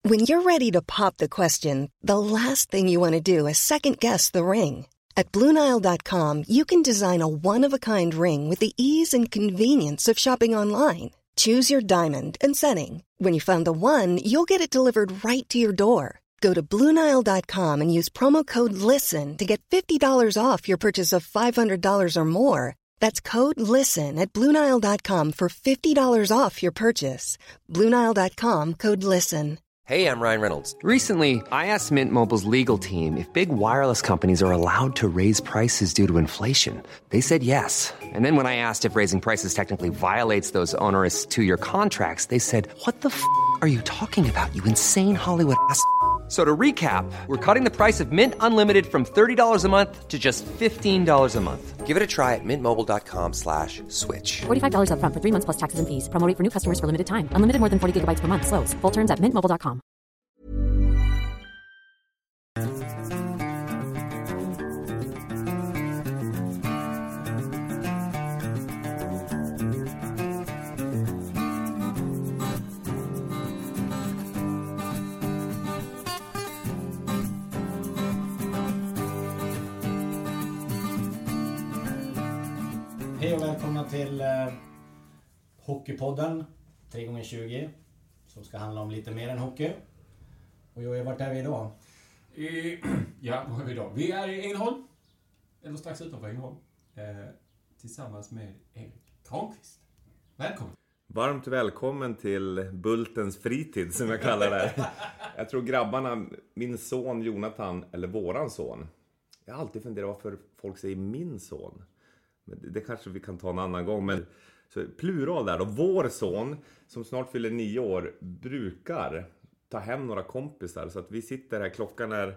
When you're ready to pop the question, the last thing you want to do is second-guess the ring. At BlueNile.com, you can design a one-of-a-kind ring with the ease and convenience of shopping online. Choose your diamond and setting. When you find the one, you'll get it delivered right to your door. Go to BlueNile.com and use promo code LISTEN to get $50 off your purchase of $500 or more. That's code LISTEN at BlueNile.com for $50 off your purchase. BlueNile.com, code LISTEN. Hey, I'm Ryan Reynolds. Recently, I asked Mint Mobile's legal team if big wireless companies are allowed to raise prices due to inflation. They said yes. And then when I asked if raising prices technically violates those onerous two-year contracts, they said, "What the f*** are you talking about, you insane Hollywood ass?" So to recap, we're cutting the price of Mint Unlimited from $30 a month to just $15 a month. Give it a try at mintmobile.com/switch. $45 up front for 3 months plus taxes and fees. Promo rate for new customers for limited time. Unlimited more than 40 gigabytes per month. Slows full terms at mintmobile.com. Hej och välkomna till Hockeypodden 3x20 som ska handla om lite mer än hockey. Och vart är vi idag? Ja, var är vi idag? Vi är i Ängelholm, eller strax utanför Ängelholm, tillsammans med Erik Granqvist. Välkommen! Varmt välkommen till Bultens fritid som jag kallar det. Jag tror grabbarna, min son Jonathan, eller våran son. Jag har alltid funderat varför folk säger min son. Men det kanske vi kan ta en annan gång. Men så plural där. Och vår son, som snart fyller 9 år, brukar ta hem några kompisar. Så att vi sitter här, klockan är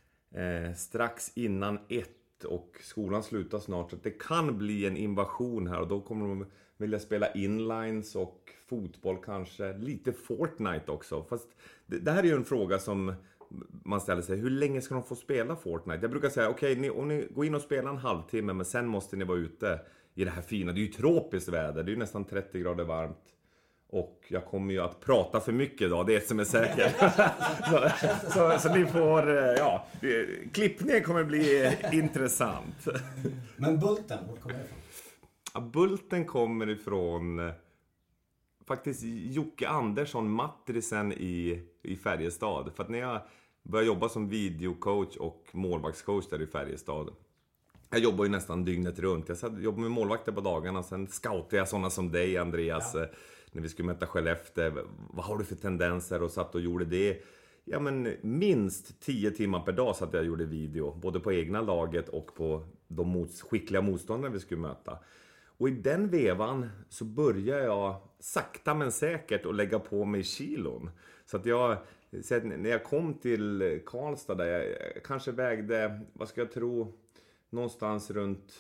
strax innan 1 och skolan slutar snart. Så att det kan bli en invasion här. Och då kommer de vilja spela inlines och fotboll kanske. Lite Fortnite också. Fast det här är ju en fråga som man ställer sig, hur länge ska de få spela Fortnite? Jag brukar säga, okej, om ni går in och spelar en halvtimme, men sen måste ni vara ute i det här fina. Det är ju tropiskt väder, det är ju nästan 30 grader varmt. Och jag kommer ju att prata för mycket idag, det är ett som är säkert. så ni får, klippningen kommer bli intressant. Men Bulten, var kommer det ifrån? Ja, Bulten kommer ifrån faktiskt Jocke Andersson, matrisen i Färjestad. För att när jag började jobba som videocoach och målvaktscoach där i Färjestad. Jag jobbar ju nästan dygnet runt. Jag jobbade med målvakter på dagarna. Sen scoutade jag sådana som dig, Andreas. Ja. När vi skulle möta Skellefteå. Vad har du för tendenser? Och satt och gjorde det. Ja, men minst 10 timmar per dag så att jag gjorde video. Både på egna laget och på de skickliga motståndare vi skulle möta. Och i den vevan så började jag sakta men säkert att lägga på mig kilon. Så att när jag kom till Karlstad där jag kanske vägde, vad ska jag tro, någonstans runt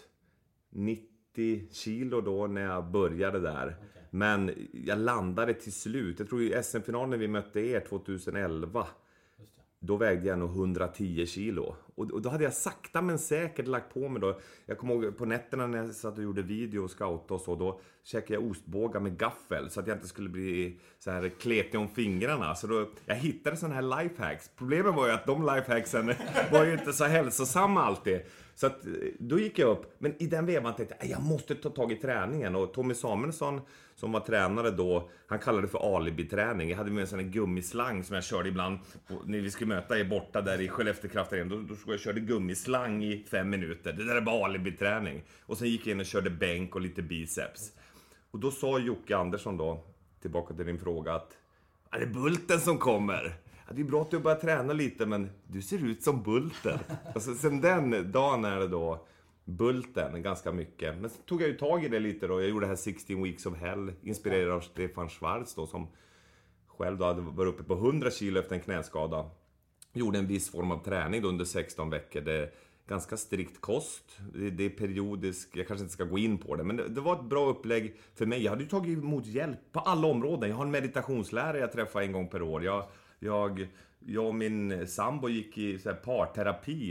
90 kilo då när jag började där. Okay. Men jag landade till slut, jag tror i SM-finalen när vi mötte er 2011. Då vägde jag nog 110 kilo. Och då hade jag sakta men säkert lagt på mig då. Jag kommer ihåg på nätterna när jag satt och gjorde video och scout och så. Då käkade jag ostbågar med gaffel. Så att jag inte skulle bli så här kletig om fingrarna. Så då, jag hittade sådana här lifehacks. Problemet var ju att de lifehacksen var ju inte så hälsosamma alltid. Så att då gick jag upp. Men i den vevan tänkte jag måste ta tag i träningen. Och Tommy Samuelsson som var tränare då, han kallade det för alibi-träning. Jag hade med en sån här gummislang som jag körde ibland när vi skulle möta er borta där i Skellefteå kraftarenan. Då skulle jag köra gummislang i 5 minuter. Det där är bara alibi-träning. Och sen gick jag in och körde bänk och lite biceps. Och då sa Jocke Andersson då, tillbaka till din fråga, att är det Bulten som kommer? Ja, det är bra att du börjar träna lite, men du ser ut som Bulten. Och så, sen den dagen är det då Bulten ganska mycket. Men så tog jag ju tag i det lite då. Jag gjorde det här 16 Weeks of Hell, inspirerad av Stefan Schwarz då, som själv då hade varit uppe på 100 kilo efter en knäskada. Gjorde en viss form av träning då under 16 veckor. Det är ganska strikt kost. Det är periodiskt. Jag kanske inte ska gå in på det. Men det var ett bra upplägg för mig. Jag hade ju tagit emot hjälp på alla områden. Jag har en meditationslärare jag träffar en gång per år. Jag och min sambo gick i så här parterapi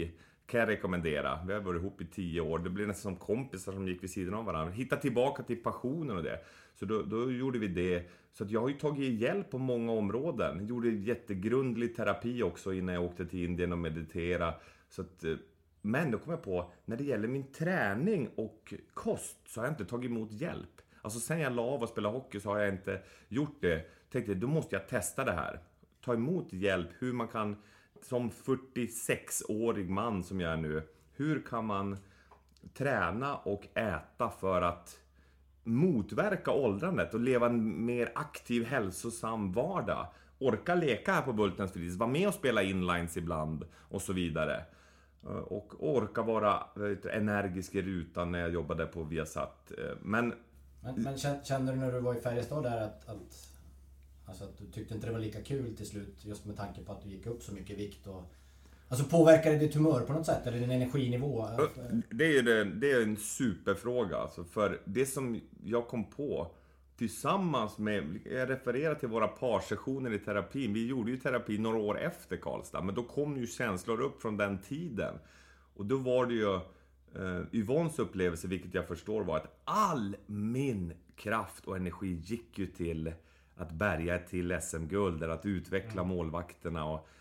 kan jag rekommendera. Vi har varit ihop i 10 år. Det blev nästan som kompisar som gick vid sidan av varandra. Hitta tillbaka till passionen och det. Så då gjorde vi det. Så att jag har ju tagit hjälp på många områden. Jag gjorde jättegrundlig terapi också innan jag åkte till Indien och meditera. Så att, men då kom jag på, när det gäller min träning och kost så har jag inte tagit emot hjälp. Alltså sen jag la av och spela hockey så har jag inte gjort det. Tänkte, då måste jag testa det här. Ta emot hjälp, hur man kan, som 46-årig man som jag är nu, hur kan man träna och äta för att motverka åldrandet och leva en mer aktiv, hälsosam vardag. Orka leka här på Bultens fritids, vara med och spela inlines ibland och så vidare. Och orka vara energisk i rutan när jag jobbade på Viasat. Men kände du när du var i Färjestad där att du tyckte inte det var lika kul till slut, just med tanke på att du gick upp så mycket vikt och alltså påverkar det ditt humör på något sätt eller din energinivå? Det är en superfråga alltså, för det som jag kom på tillsammans med, jag refererar till våra parsessioner i terapin. Vi gjorde ju terapi några år efter Karlstad, men då kom ju känslor upp från den tiden. Och då var det ju Yvonnes upplevelse, vilket jag förstår, var att all min kraft och energi gick ju till att bärga ett till SM-guld, att utveckla målvakterna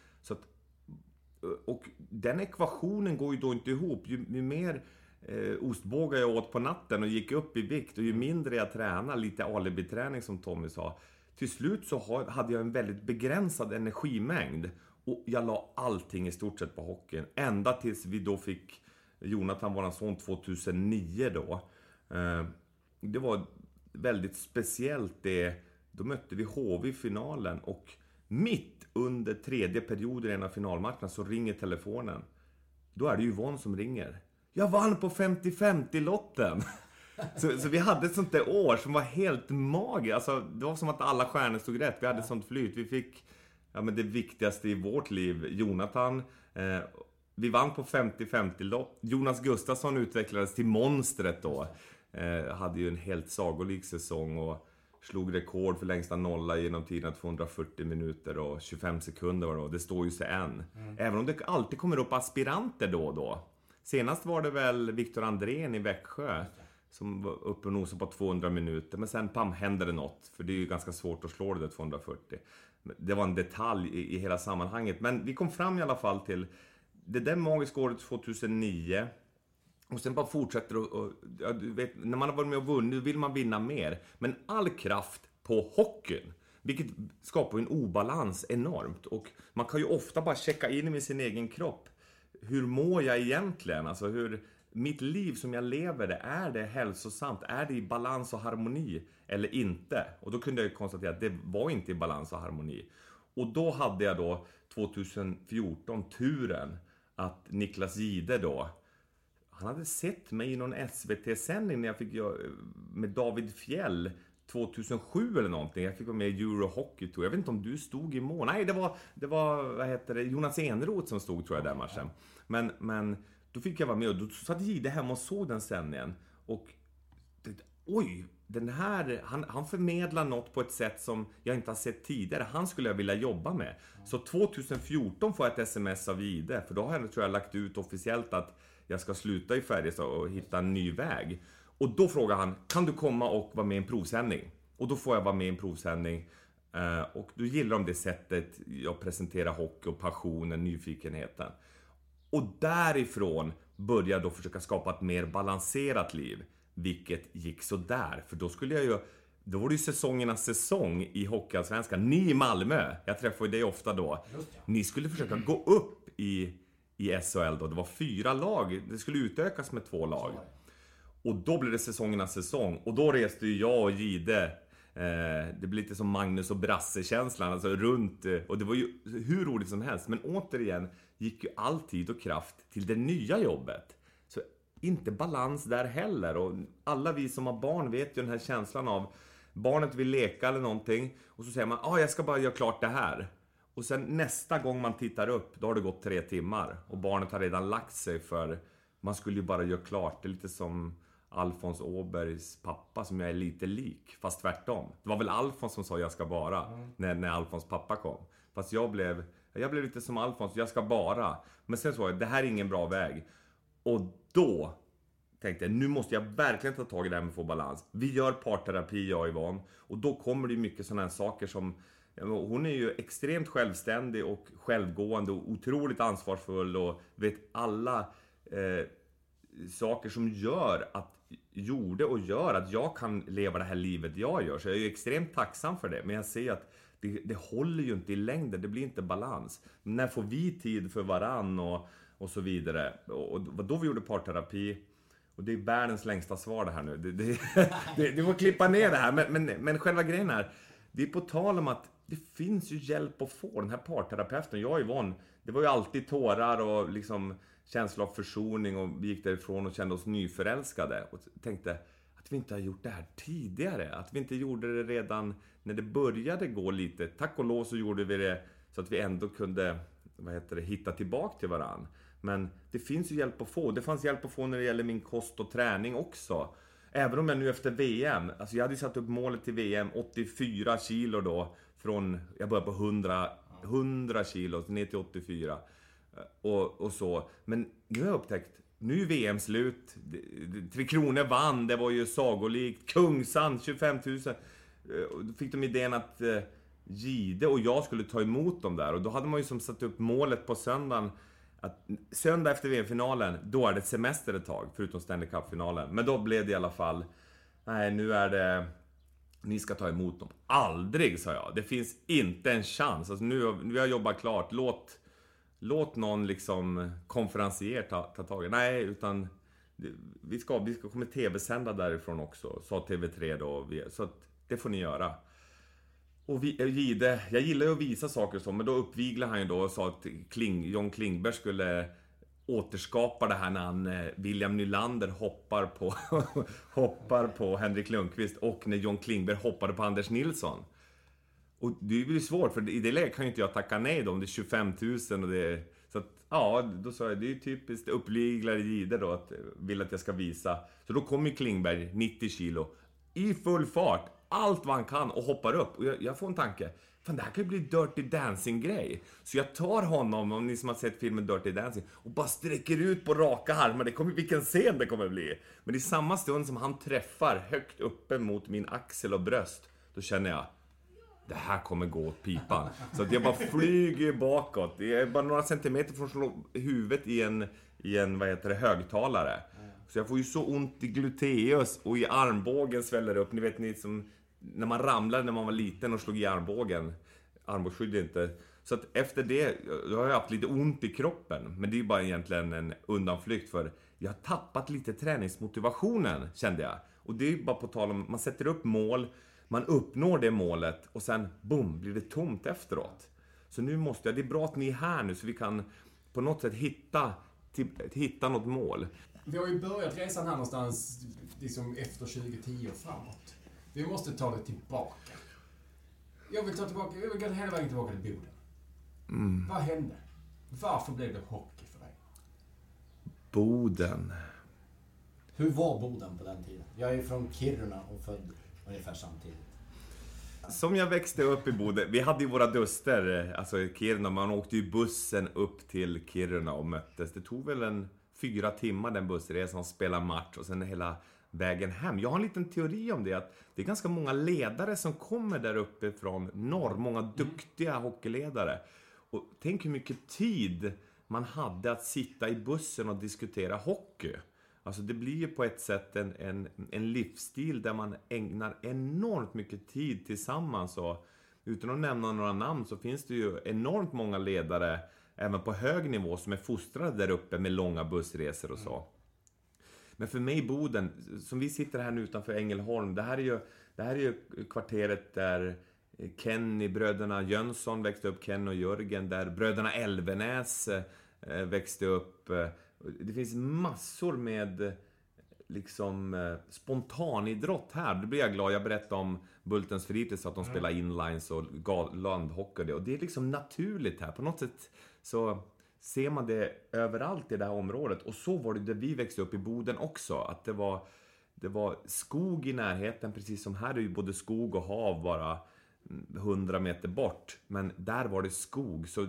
och den ekvationen går ju då inte ihop. Ju mer ostbågar jag åt på natten och gick upp i vikt och ju mindre jag tränar, lite alibi-träning som Tommy sa, till slut så hade jag en väldigt begränsad energimängd och jag la allting i stort sett på hockeyn, ända tills vi då fick Jonathan, våran son, 2009 då. Det var väldigt speciellt det. Då mötte vi HV i finalen och mitt under tredje perioden i en av finalmatcherna så ringer telefonen. Då är det Yvonne som ringer. Jag vann på 50-50-lotten. så vi hade ett sånt där år som var helt magiskt. Alltså, det var som att alla stjärnor stod rätt. Vi hade ett sånt flyt. Vi fick det viktigaste i vårt liv, Jonathan. Vi vann på 50-50-lott. Jonas Gustafsson utvecklades till monstret då. Hade ju en helt sagolik säsong och slog rekord för längsta nolla genom tiden 240 minuter och 25 sekunder var det. Det står ju sig än. Även om det alltid kommer upp aspiranter då och då. Senast var det väl Viktor Andrén i Växjö som var uppe och nosade på 200 minuter. Men sen hände det något. För det är ju ganska svårt att slå det där 240. Det var en detalj i hela sammanhanget. Men vi kom fram i alla fall till det där magiska året 2009. Och sen bara fortsätter och du vet, när man har varit med och vunnit vill man vinna mer. Men all kraft på hockeyn, vilket skapar en obalans enormt. Och man kan ju ofta bara checka in med sin egen kropp. Hur mår jag egentligen? Alltså mitt liv som jag lever, är det hälsosamt? Är det i balans och harmoni eller inte? Och då kunde jag konstatera att det var inte i balans och harmoni. Och då hade jag då 2014 turen att Niklas Gide då, han hade sett mig i någon SVT-sändning när jag fick med David Fjell 2007 eller någonting. Jag fick vara med i Euro Hockey Tour. Jag vet inte om du stod i mål. Nej, det var Jonas Enroth som stod, tror jag, där matchen. Men då fick jag vara med och då satt Gide hemma och såg den sändningen. Och oj, den här, han förmedlar något på ett sätt som jag inte har sett tidigare. Han skulle jag vilja jobba med. Så 2014 får jag ett sms av Gide. För då har jag, tror jag, lagt ut officiellt att jag ska sluta i Färjestad och hitta en ny väg. Och då frågar han, kan du komma och vara med i en provsändning? Och då får jag vara med i en provsändning. Och då gillar de det sättet jag presenterar hockey och passionen, nyfikenheten. Och därifrån började jag då försöka skapa ett mer balanserat liv. Vilket gick så där. För då var det ju säsongernas säsong i Hockeyallsvenskan. Ni i Malmö, jag träffar ju dig ofta då. Ni skulle försöka gå upp i SHL då. Det var 4 lag. Det skulle utökas med 2 lag. Och då blev det säsongernas säsong. Och då reste ju jag och Gide. Det blev lite som Magnus och Brasse-känslan. Alltså runt. Och det var ju hur roligt som helst. Men återigen gick ju all tid och kraft till det nya jobbet. Så inte balans där heller. Och alla vi som har barn vet ju den här känslan av barnet vill leka eller någonting. Och så säger man, jag ska bara göra klart det här. Och sen nästa gång man tittar upp, då har det gått 3 timmar. Och barnet har redan lagt sig, för man skulle ju bara göra klart. Det är lite som Alfons Åbergs pappa som jag är lite lik. Fast tvärtom. Det var väl Alfons som sa jag ska bara. När Alfons pappa kom. Fast jag blev Jag blev lite som Alfons, jag ska bara. Men sen så det här är ingen bra väg. Och då tänkte jag, nu måste jag verkligen ta tag i det här med att få balans. Vi gör parterapi, jag och Yvonne. Och då kommer det mycket sådana här saker som... Hon är ju extremt självständig och självgående och otroligt ansvarsfull och vet alla saker som gör att jag kan leva det här livet jag gör. Så jag är ju extremt tacksam för det. Men jag ser att det håller ju inte i längden, det blir inte balans. När får vi tid för varann och så vidare? Och då vi gjorde parterapi. Och det är världens längsta svar det här nu. Du får klippa ner det här. Men själva grejen är, det är på tal om att det finns ju hjälp att få. Den här parterapeuten, jag och Yvonne, det var ju alltid tårar och liksom känsla av försoning. Och vi gick därifrån och kände oss nyförälskade. Och tänkte att vi inte har gjort det här tidigare. Att vi inte gjorde det redan när det började gå lite. Tack och lov så gjorde vi det så att vi ändå kunde hitta tillbaka till varann. Men det finns ju hjälp att få. Det fanns hjälp att få när det gäller min kost och träning också. Även om jag nu efter VM, alltså jag hade satt upp målet till VM 84 kilo då. Jag började på 100 kilo ner till 84 och så. Men nu har jag upptäckt, nu är VM slut. Tre Kronor vann, det var ju sagolikt. Kungsan 25 000. Då fick de idén att Gide och jag skulle ta emot dem där. Och då hade man ju som satt upp målet på söndagen. Att söndag efter VM-finalen, då är det semester ett tag, förutom Stanley Cup-finalen. Men då blev det i alla fall, nej, nu är det, ni ska ta emot dem. Aldrig, sa jag. Det finns inte en chans. Alltså, nu har jag jobbat klart. Låt någon liksom konferencier ta tag i. Nej, utan vi ska komma tv-sända därifrån också, sa TV3 då. Så att det får ni göra. Och jag gillar ju att visa saker och så, men då uppviglade han ju då och sa att John Klingberg skulle återskapa det här när William Nylander hoppar på Henrik Lundqvist och när John Klingberg hoppade på Anders Nilsson. Och det blir svårt, för i det läget kan ju inte jag tacka nej då, om det är 25 000 och det. Så att, ja, då sa jag, det är ju typiskt uppviglare Gide då, att vill att jag ska visa. Så då kommer Klingberg 90 kilo i full fart, allt vad han kan, och hoppar upp. Och jag får en tanke, fan, det här kan ju bli Dirty Dancing-grej. Så jag tar honom, om ni som har sett filmen Dirty Dancing, och bara sträcker ut på raka armar. Vilken scen det kommer bli. Men i samma stund som han träffar högt uppe mot min axel och bröst, då känner jag, det här kommer gå åt pipan. Så att jag bara flyger bakåt. Det är bara några centimeter från att slå huvudet i en högtalare. Så jag får ju så ont i gluteus och i armbågen sväller upp. Ni som när man ramlade när man var liten och slog i armbågen. Armbågsskydd inte. Så att efter det, då har jag haft lite ont i kroppen. Men det är bara egentligen en undanflykt, för jag har tappat lite träningsmotivationen, kände jag. Och det är bara på tal om, man sätter upp mål, man uppnår det målet och sen, boom, blir det tomt efteråt. Så nu måste det är bra att ni är här nu så vi kan på något sätt hitta något mål. Vi har ju börjat resan här någonstans liksom efter 2010 och framåt. Vi måste ta det tillbaka. Jag vill gå hela vägen tillbaka till Boden. Vad hände? Varför blev det hockey för dig? Boden. Hur var Boden på den tiden? Jag är från Kiruna och född ungefär samtidigt. Som jag växte upp i Boden, vi hade ju våra duster, alltså i Kiruna, man åkte ju bussen upp till Kiruna och möttes. Det tog väl 4 timmar den bussresan, spela match och sen hela vägen hem. Jag har en liten teori om det, att det är ganska många ledare som kommer där uppe från norr, många duktiga hockeyledare. Och tänk hur mycket tid man hade att sitta i bussen och diskutera hockey. Alltså det blir ju på ett sätt en livsstil där man ägnar enormt mycket tid tillsammans. Och utan att nämna några namn så finns det ju enormt många ledare även på hög nivå som är fostrade där uppe med långa bussresor och så. Men för mig Boden, som vi sitter här nu utanför Ängelholm, det här är ju kvarteret där Kenny, bröderna Jönsson växte upp, Ken och Jörgen, där bröderna Elvenäs växte upp. Det finns massor med liksom spontanidrott här. Då blir jag glad. Jag berättade om Bultens fritids, att de spelar inlines och landhockey. Och det är liksom naturligt här. På något sätt så ser man det överallt i det här området. Och så var det där vi växte upp i Boden också. Att det var skog i närheten, precis som här är ju både skog och hav bara 100 meter bort. Men där var det skog. Så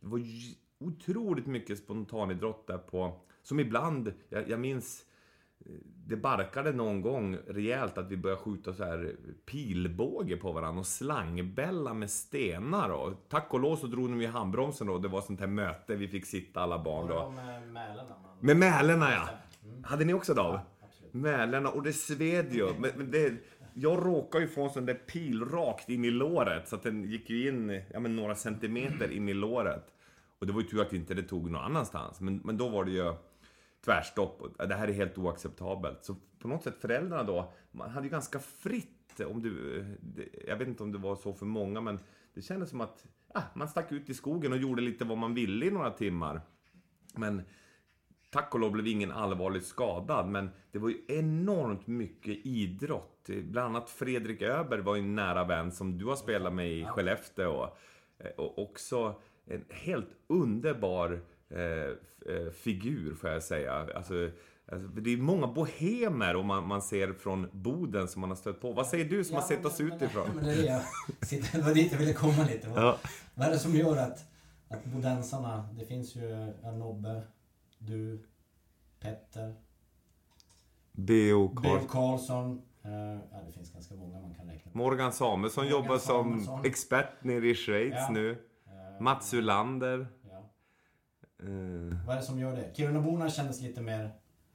det var otroligt mycket spontanidrott där på, som ibland, jag minns, det barkade någon gång rejält att vi började skjuta så här pilbåge på varandra och slangbälla med stenar då. Tack och lov så drog de i handbromsen då. Det var sånt här möte, vi fick sitta alla barn då. Med mälarna. Med mälarna, ja. Hade ni också då? Ja, mälarna, och det sved ju. Men jag råkade ju få en sån där pil rakt in i låret, så att den gick ju in några centimeter in i låret. Och det var ju tur att inte det tog någon annanstans. Men då var det ju tvärstopp. Det här är helt oacceptabelt. Så på något sätt föräldrarna då, man hade ju ganska fritt, jag vet inte om det var så för många, men det kändes som att man stack ut i skogen och gjorde lite vad man ville i några timmar. Men tack och lov blev ingen allvarligt skadad, men det var ju enormt mycket idrott. Bland annat Fredrik Öberg var ju en nära vän som du har spelat med i Skellefteå, och också en helt underbar figur, får jag säga. Alltså, det är många bohemer om man ser från Boden som man har stött på. Vad säger du som har sett oss utifrån? Men det var dit jag ville komma lite. Vad är det som gör att bodensarna, det finns ju Nobbe, du, Petter, B.O. Karlsson. Det finns ganska många man kan räkna. Morgan Samuelsson jobbar som expert nere i Schweiz nu. Mats Ulander. Vad är det som gör det? Kirunaborna kändes lite mer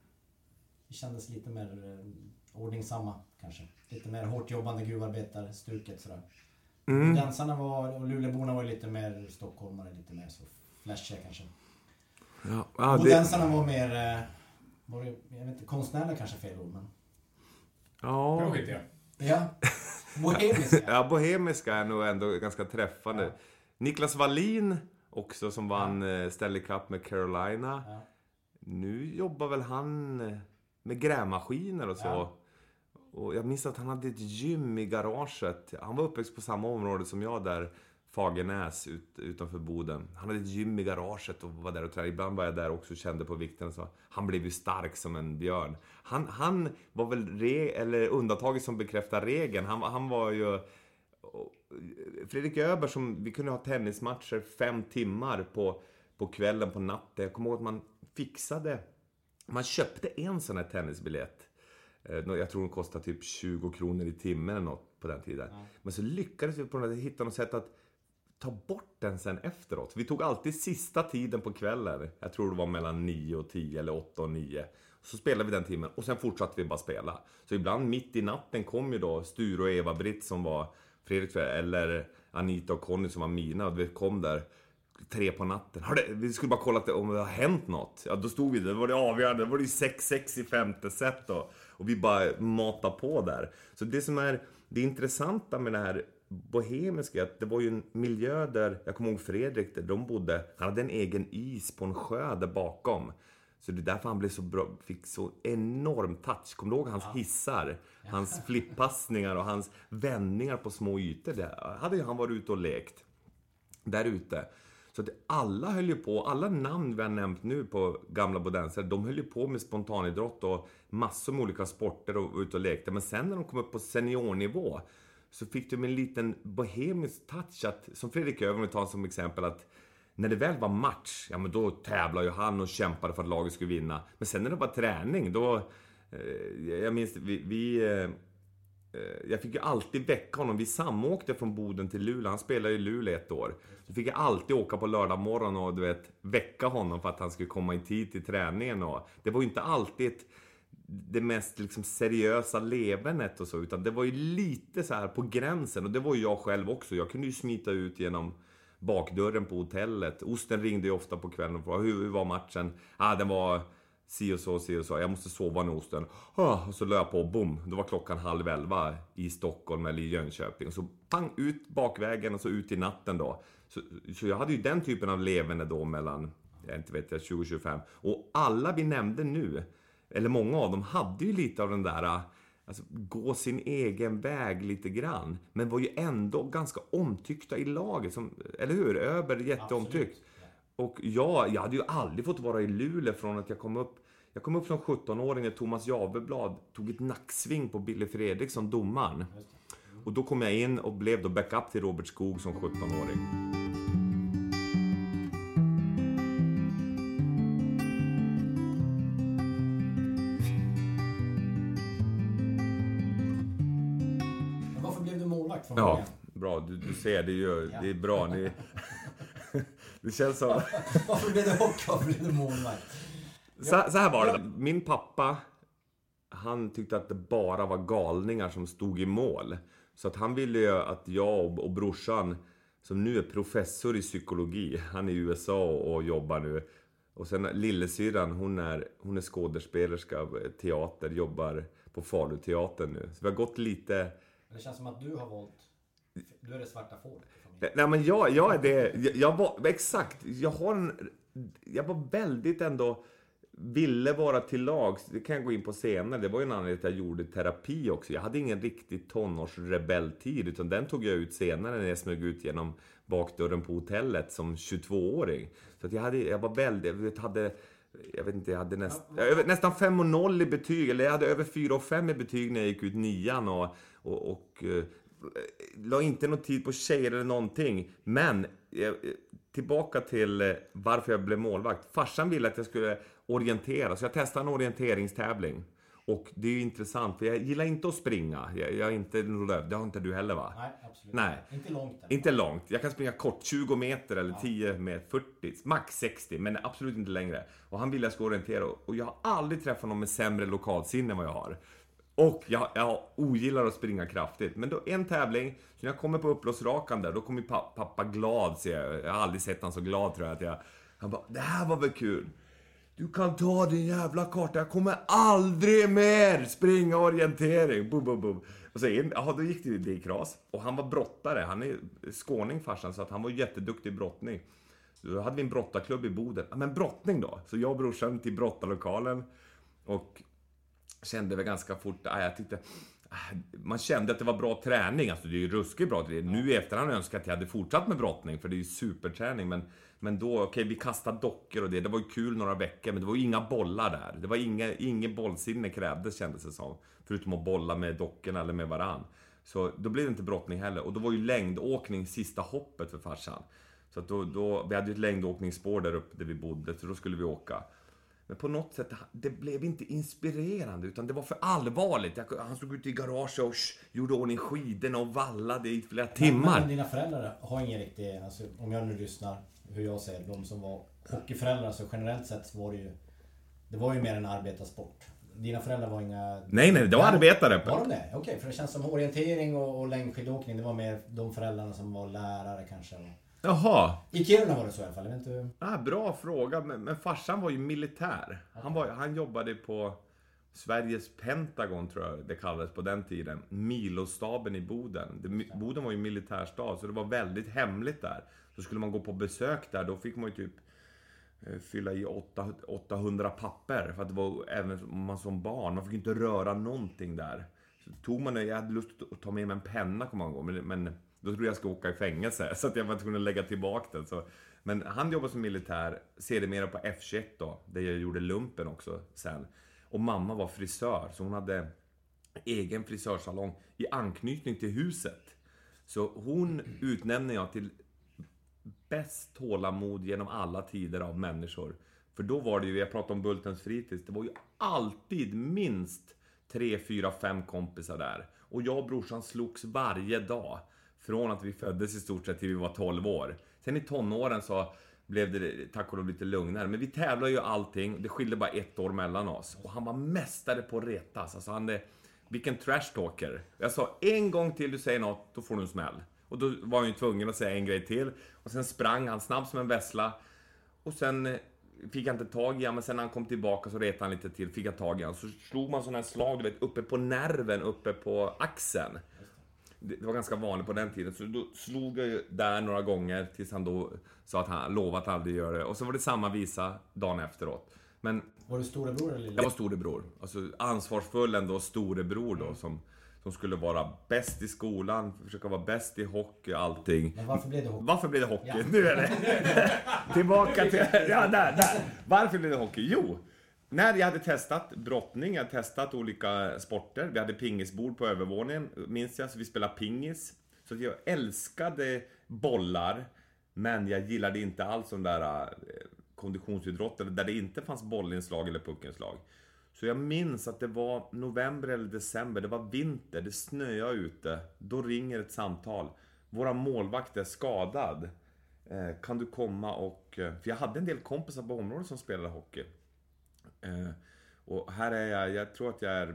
ordningsamma kanske. Lite mer hårt jobbande gruvarbetare, stuket sådär. Dansarna och Luleåborna var lite mer stockholmare, lite mer så flashiga kanske. Och dansarna var mer, jag vet inte, konstnärliga kanske fel ord, men... Ja. Ja. Bohemiska. Ja, bohemiska är nog ändå ganska träffande. Ja. Niklas Wallin också, som vann Stanley Cup med Carolina. Ja. Nu jobbar väl han med grävmaskiner och så. Ja. Och jag minns att han hade ett gym i garaget. Han var uppväxt på samma område som jag där, Fagernäs utanför Boden. Han hade ett gym i garaget och var där och tränade. Ibland var jag där också och kände på vikten. Så han blev ju stark som en björn. Han var väl undantaget som bekräftar regeln. Han var ju... Fredrik Öberg, som vi kunde ha tennismatcher 5 timmar på kvällen, på natten. Jag kommer ihåg att man köpte en sån här tennisbiljett. Jag tror den kostade typ 20 kronor i timmen eller något på den tiden. Ja. Men så lyckades vi på något sätt hitta något sätt att ta bort den sen efteråt. Vi tog alltid sista tiden på kvällen. Jag tror det var mellan 9 och 10 eller 8 och 9. Så spelade vi den timmen och sen fortsatte vi bara spela. Så ibland mitt i natten kom ju då Sture och Eva-Britt som var Fredrik, eller Anita och Conny som var mina. Och vi kom där 3 på natten. Vi skulle bara kolla om det har hänt något. Ja, då stod vi där. Det var det avgörande. Det var det 6-6 i 5:e set då. Och vi bara matade på där. Så det som är det intressanta med det här bohemiska, att det var ju en miljö där, jag kommer ihåg Fredrik, där de bodde. Han hade en egen is på en sjö där bakom. Så det är därför han blev så bra, fick så enorm touch. Kommer du ihåg hans hissar? Hans flippassningar och hans vändningar på små ytor. Där hade ju han varit ute och lekt. Där ute. Så att alla höll ju på, alla namn vi har nämnt nu på gamla bodenser, de höll ju på med spontanidrott och massor med olika sporter och ut och lekte. Men sen när de kom upp på seniornivå så fick de en liten bohemisk touch. Att, som Fredrik Öberg tar som exempel, att när det väl var match, ja men då tävlade ju han och kämpade för att laget skulle vinna. Men sen när det var träning, då... jag minns, jag fick ju alltid väcka honom. Vi samåkte från Boden till Luleå. Han spelade i Luleå 1 år. Så fick jag alltid åka på lördag morgon och väcka honom för att han skulle komma i tid till träningen. Och det var ju inte alltid det mest liksom seriösa levernet och så, utan det var ju lite så här på gränsen. Och det var ju jag själv också. Jag kunde ju smita ut genom bakdörren på hotellet. Osten ringde ju ofta på kvällen och frågade hur var matchen? Den var si och så. Jag måste sova nu, Osten. Och så löp på, bom. Då var klockan 10:30 i Stockholm eller i Jönköping. Och så pang ut bakvägen och så ut i natten då. Så jag hade ju den typen av levande då mellan, 20-25. Och alla vi nämnde nu, eller många av dem, hade ju lite av den där... Alltså, gå sin egen väg lite grann. Men var ju ändå ganska omtyckta i laget. Eller hur? Öberg jätteomtyckt. Och jag hade ju aldrig fått vara i Luleå från att jag kom upp. Jag kom upp som 17-åring när Thomas Javeblad tog ett nacksving på Billy Fredriksson, domaren. Och då kom jag in och blev då backup till Robert Skog som 17-åring. Ja, bra. Du ser, det är bra. Det känns som... Varför blev det hockey? Varför blev det målvakt? Så här var det. Min pappa, han tyckte att det bara var galningar som stod i mål. Så att han ville ju att jag och brorsan, som nu är professor i psykologi, han är i USA och jobbar nu. Och sen lillesyrran, hon är skådespelerska, teater, jobbar på Faluteatern nu. Så vi har gått lite... Det känns som att du har valt... Du är det svarta fåret i familjen. Nej, men jag är det. Jag var... Exakt. Jag var väldigt ändå... Ville vara till lags. Det kan jag gå in på senare. Det var ju en anledning att jag gjorde terapi också. Jag hade ingen riktigt tonårsrebelltid. Utan den tog jag ut senare när jag smög ut genom bakdörren på hotellet som 22-åring. Så att jag var väldigt... Jag hade nästan 5,0 i betyg. Eller jag hade över 4,5 i betyg när jag gick ut 9:an. Och la inte någon tid på tjejer eller någonting. Men tillbaka till varför jag blev målvakt. Farsan ville att jag skulle orientera. Så jag testade en orienteringstävling. Och det är ju intressant. För jag gillar inte att springa. Jag är inte löv. Det har inte du heller, va? Nej, absolut. Nej. Inte långt. Inte långt. Jag kan springa kort. 20 meter eller 10 meter. 40. Max 60. Men absolut inte längre. Och han ville att jag ska orientera. Och jag har aldrig träffat någon med sämre lokalsinne än vad jag har. Och jag ogillar att springa kraftigt. Men då en tävling, så när jag kommer på uppblåsrakan där, då kommer pappa glad. Så jag har aldrig sett han så glad, tror jag. Han bara, det här var väl kul. Du kan ta din jävla karta. Jag kommer aldrig mer springa orientering. Bum, bum, bum. Och så då gick det i kras. Och han var brottare. Han är skåning, farsan. Så att han var jätteduktig i brottning. Så då hade vi en brottarklubb i Boden. Men brottning då. Så jag och brorsan till brottarlokalen. Och kände väl ganska fort, jag tyckte man kände att det var bra träning. Alltså det är ju ruskigt bra. Nu i efterhand önskar jag att jag hade fortsatt med brottning, för det är ju superträning. Men då, vi kastade dockor och det var ju kul några veckor, men det var ju inga bollar där. Det var inget bollsinne krävdes, kändes det som. Förutom att bolla med dockorna eller med varann. Så då blev det inte brottning heller. Och då var ju längdåkning sista hoppet för farsan. Så att då vi hade ju ett längdåkningsspår där uppe där vi bodde, så då skulle vi åka. Men på något sätt, det blev inte inspirerande, utan det var för allvarligt. Han stod ute i garaget och gjorde ordning skidorna och vallade i flera timmar. Men dina föräldrar har ingen riktig, alltså, om jag nu lyssnar hur jag säger, de som var hockeyföräldrar, så generellt sett var det var ju mer en arbetarsport. Dina föräldrar var inga... Nej, det var arbetare. Var de det? Okej, för det känns som orientering och längdskidåkning, det var mer de föräldrarna som var lärare kanske. Jaha. I Kiruna var det så i alla fall, jag vet inte. Bra fråga, men farsan var ju militär. Han jobbade på Sveriges Pentagon, tror jag det kallades på den tiden. Milostaben i Boden. Boden var ju militärstad, så det var väldigt hemligt där. Så skulle man gå på besök där, då fick man ju typ fylla i 800 papper. För att det var även man som barn, man fick inte röra någonting där. Så tog man det, jag hade lust att ta med mig en penna, kommer man gå, men då tror jag ska åka i fängelse, så att jag var tvungen att lägga tillbaka den. Så. Men han jobbade som militär, ser det mer på F21 då, där jag gjorde lumpen också sen. Och mamma var frisör, så hon hade egen frisörsalong i anknytning till huset. Så hon utnämnde jag till bäst tålamod genom alla tider av människor. För då var det ju, jag pratade om Bultens fritids, det var ju alltid minst 3, 4, 5 kompisar där. Och jag och brorsan slogs varje dag. Från att vi föddes i stort sett till vi var 12 år. Sen i tonåren så blev det tack och lov lite lugnare. Men vi tävlade ju allting. Det skilde bara 1 år mellan oss. Och han var mästare på att retas. Alltså vilken trash talker. Jag sa, en gång till du säger något, då får du en smäll. Och då var han ju tvungen att säga en grej till. Och sen sprang han snabbt som en vässla. Och sen fick jag inte tag i han. Men sen när han kom tillbaka så retade han lite till. Fick jag tag i han. Så slog man sådana här slag, du vet, uppe på nerven, uppe på axeln. Det var ganska vanligt på den tiden. Så då slog jag ju där några gånger tills han då sa att han lovat att aldrig göra det. Och så var det samma visa dagen efteråt. Men var du storebror eller lilla? Jag var storebror. Alltså ansvarsfull ändå storebror då som skulle vara bäst i skolan, försöka vara bäst i hockey och allting. Men varför blev det hockey? Varför blev det hockey? Ja. Nu är det. Tillbaka till... Ja, där. Varför blev det hockey? Jo, när jag hade testat brottning, jag hade testat olika sporter. Vi hade pingisbord på övervåningen, minns jag, så vi spelade pingis. Så jag älskade bollar, men jag gillade inte alls de där konditionsidrotter där det inte fanns bollinslag eller puckinslag. Så jag minns att det var november eller december, det var vinter, det snöade ute. Då ringer ett samtal. Våra målvakt är skadad. Kan du komma och... För jag hade en del kompisar på området som spelade hockey. Och här är jag tror att jag är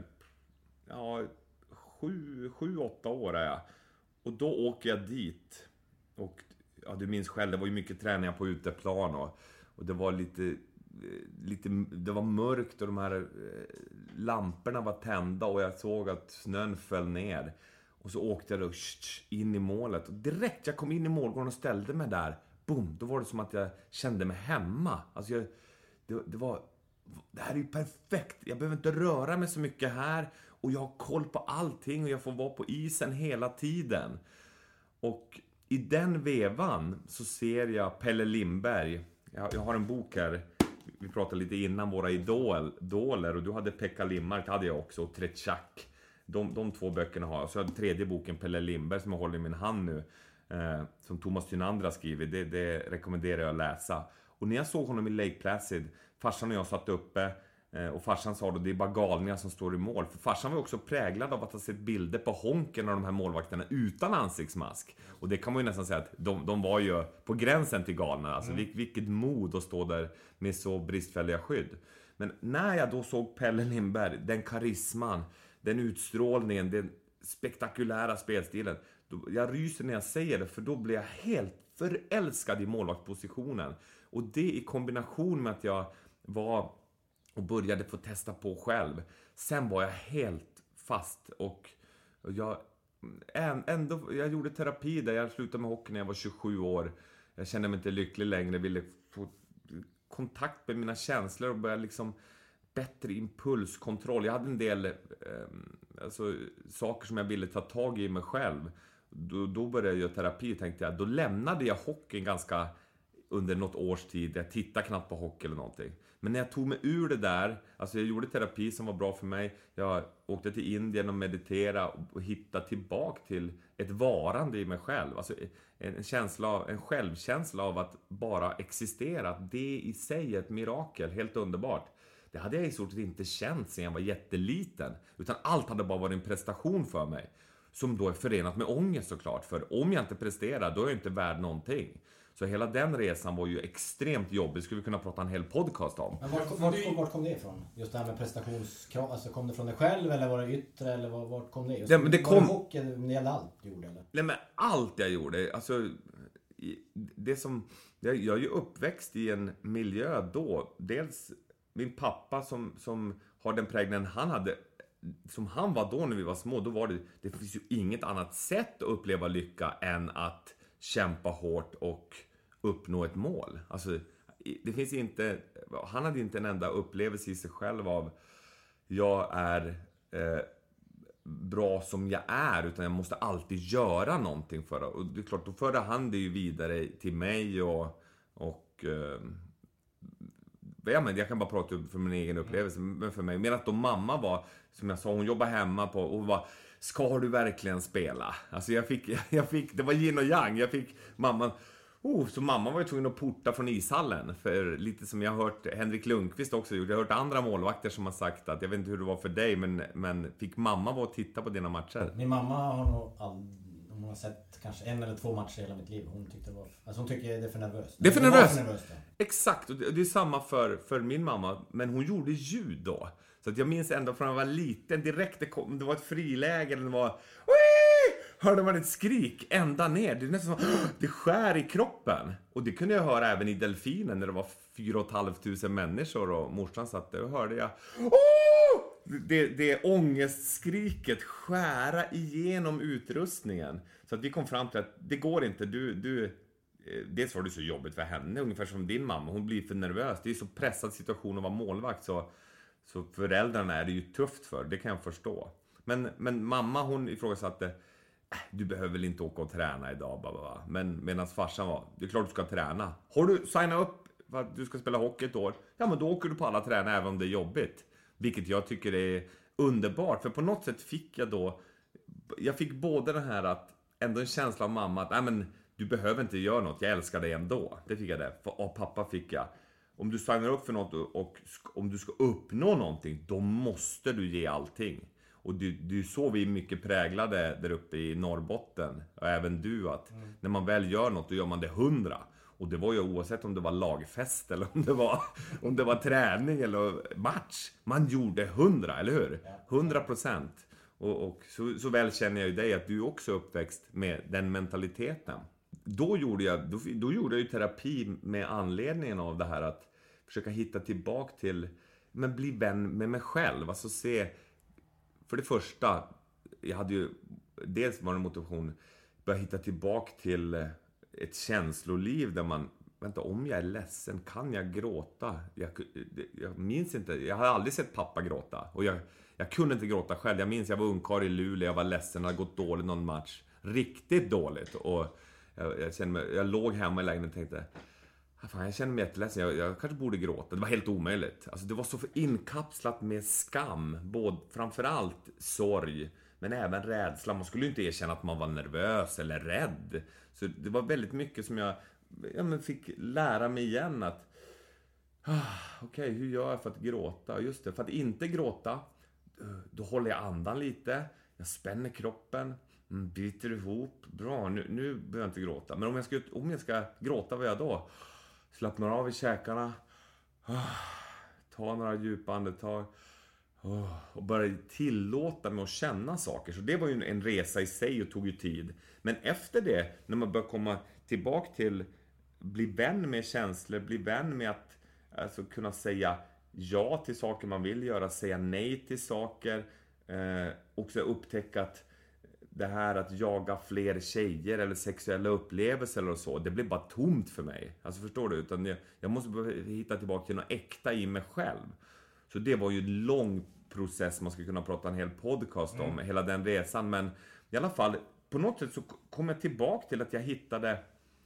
7-8 år är jag. Och då åker jag dit. Och ja, du minns själv, det var ju mycket träningar på uteplan och det var lite det var mörkt och de här lamporna var tända och jag såg att snön föll ner. Och så åkte jag då in i målet. Och direkt jag kom in i målgården och ställde mig där, boom, då var det som att jag kände mig hemma. Alltså det här är ju perfekt. Jag behöver inte röra mig så mycket här och jag har koll på allting och jag får vara på isen hela tiden. Och i den vevan så ser jag Pelle Lindberg. Jag har en bok här. Vi pratade lite innan våra idoler och du hade Pekka Lindmark, hade jag också, och Tretjak. De 2 böckerna har jag. Så jag hade tredje boken, Pelle Lindberg, som jag håller i min hand nu. Som Thomas Tynander har skrivit. Det rekommenderar jag att läsa. Och när jag såg honom i Lake Placid, farsan och jag satt uppe. Och farsan sa då, det är bara galningar som står i mål. För farsan var också präglad av att ha sett bilder på honken av de här målvakterna utan ansiktsmask. Och det kan man ju nästan säga att de var ju på gränsen till galna. Alltså vilket mod att stå där med så bristfälliga skydd. Men när jag då såg Pelle Lindberg, den karisman, den utstrålningen, den spektakulära spelstilen. Jag ryser när jag säger det, för då blir jag helt förälskad i målvaktpositionen. Och det i kombination med att jag var... och började få testa på själv. Sen var jag helt fast. Och jag gjorde terapi där. Jag slutade med hockey när jag var 27 år. Jag kände mig inte lycklig längre. Ville få kontakt med mina känslor och börja liksom bättre impulskontroll. Jag hade en del saker som jag ville ta tag i mig själv. Då började jag göra terapi, tänkte jag. Då lämnade jag hockeyn ganska under något års tid. Jag tittade knappt på hockey eller någonting. Men när jag tog mig ur det där, alltså jag gjorde terapi som var bra för mig. Jag åkte till Indien och mediterade och hittade tillbaka till ett varande i mig själv. Alltså en självkänsla av att bara existera. Det i sig är ett mirakel, helt underbart. Det hade jag i stort sett inte känt sedan jag var jätteliten. Utan allt hade bara varit en prestation för mig. Som då är förenat med ångest såklart. För om jag inte presterar, då är jag inte värd någonting. Så hela den resan var ju extremt jobbig. Skulle vi kunna prata en hel podcast om. Men vart kom det ifrån? Just det här med prestationskrav. Alltså kom det från dig själv eller var det yttre? Eller vart kom det? Just det, men det kom... Var det hockey när det gällde allt du gjorde? Eller? Nej, men allt jag gjorde. Alltså, det som... Jag är ju uppväxt i en miljö då. Dels min pappa som har den prägnen han hade... Som han var då när vi var små. Då var det finns ju inget annat sätt att uppleva lycka än att kämpa hårt och uppnå ett mål. Alltså, det finns inte... Han hade inte en enda upplevelse i sig själv av jag är bra som jag är, utan jag måste alltid göra någonting för det. Och det är klart, då förde han det ju vidare till mig och jag kan bara prata för min egen upplevelse, men för mig. Medan då mamma var, som jag sa, hon jobbade hemma på och var, ska du verkligen spela? Alltså jag fick det var yin och yang. Jag fick mamma, så mamma var ju tvungen att porta från ishallen. För lite som jag har hört Henrik Lundqvist också gjort. Jag har hört andra målvakter som har sagt att, jag vet inte hur det var för dig, men fick mamma vara och titta på dina matcher? Min mamma har nog hon har sett kanske 1 eller 2 matcher i hela mitt liv. Hon tycker det är för nervöst. Det är för nervöst. Exakt, och det är samma för min mamma. Men hon gjorde ljud då. Så att jag minns ändå från att jag var liten, direkt det var ett friläge, det var... Hörde man ett skrik ända ner. Det är nästan som det skär i kroppen. Och det kunde jag höra även i Delfinen när det var 4 500 människor och morsan satt där och hörde jag... Det ångestskriket skära igenom utrustningen. Så att vi kom fram till att det går inte. Dels var det så jobbigt för henne, ungefär som din mamma. Hon blir för nervös. Det är så pressad situation att vara målvakt. Så föräldrarna är det ju tufft för. Det kan jag förstå. Men mamma, hon ifrågasatte... Du behöver väl inte åka och träna idag, bla. Men medan farsan var, det är klart du ska träna. Har du signat upp för att du ska spela hockey ett år? Ja, men då åker du på alla träna även om det är jobbigt. Vilket jag tycker är underbart. För på något sätt fick jag fick både den här att, ändå en känsla av mamma att, nej men du behöver inte göra något, jag älskar dig ändå. Det fick jag det. Och pappa fick jag, om du signar upp för något och om du ska uppnå någonting, då måste du ge allting. Och det är så vi är mycket präglade där uppe i Norrbotten. Och även du, att när man väl gör något, då gör man det 100. Och det var ju oavsett om det var lagfest eller om det var träning eller match. Man gjorde 100, eller hur? 100%. Och så väl känner jag ju dig att du också är uppväxt med den mentaliteten. Då gjorde jag ju terapi med anledningen av det här att försöka hitta tillbaka till, men bli vän med mig själv. Alltså se, för det första, jag hade ju dels var det motivation, börja hitta tillbaka till ett känsloliv där man, vänta, om jag är ledsen, kan jag gråta? Jag minns inte, jag har aldrig sett pappa gråta. Och jag kunde inte gråta själv. Jag minns, jag var ungkarl i Luleå, jag var ledsen, det hade gått dåligt någon match. Riktigt dåligt. Och jag låg hemma i lägenheten och tänkte, fan, jag känner mig jätteledsen, jag kanske borde gråta. Det var helt omöjligt. Alltså, det var så inkapslat med skam. Både, framförallt sorg, men även rädsla. Man skulle ju inte erkänna att man var nervös eller rädd. Så det var väldigt mycket som jag fick lära mig igen att okej, hur gör jag för att gråta? Just det, för att inte gråta, då håller jag andan lite, jag spänner kroppen, biter ihop, bra, nu behöver jag inte gråta. Men om jag ska gråta, vad gör jag då? Slappnar av i käkarna, ta några djupa andetag och börja tillåta mig att känna saker. Så det var ju en resa i sig och tog ju tid. Men efter det, när man börjar komma tillbaka till bli vän med känslor, bli vän med att alltså, kunna säga ja till saker man vill göra, säga nej till saker, också upptäcka att det här att jaga fler tjejer eller sexuella upplevelser eller så, det blir bara tomt för mig. Alltså, förstår du? Utan jag måste hitta tillbaka till något äkta i mig själv. Så det var ju en lång process, man skulle kunna prata en hel podcast om hela den resan. Men i alla fall, på något sätt så kom jag tillbaka till att jag hittade,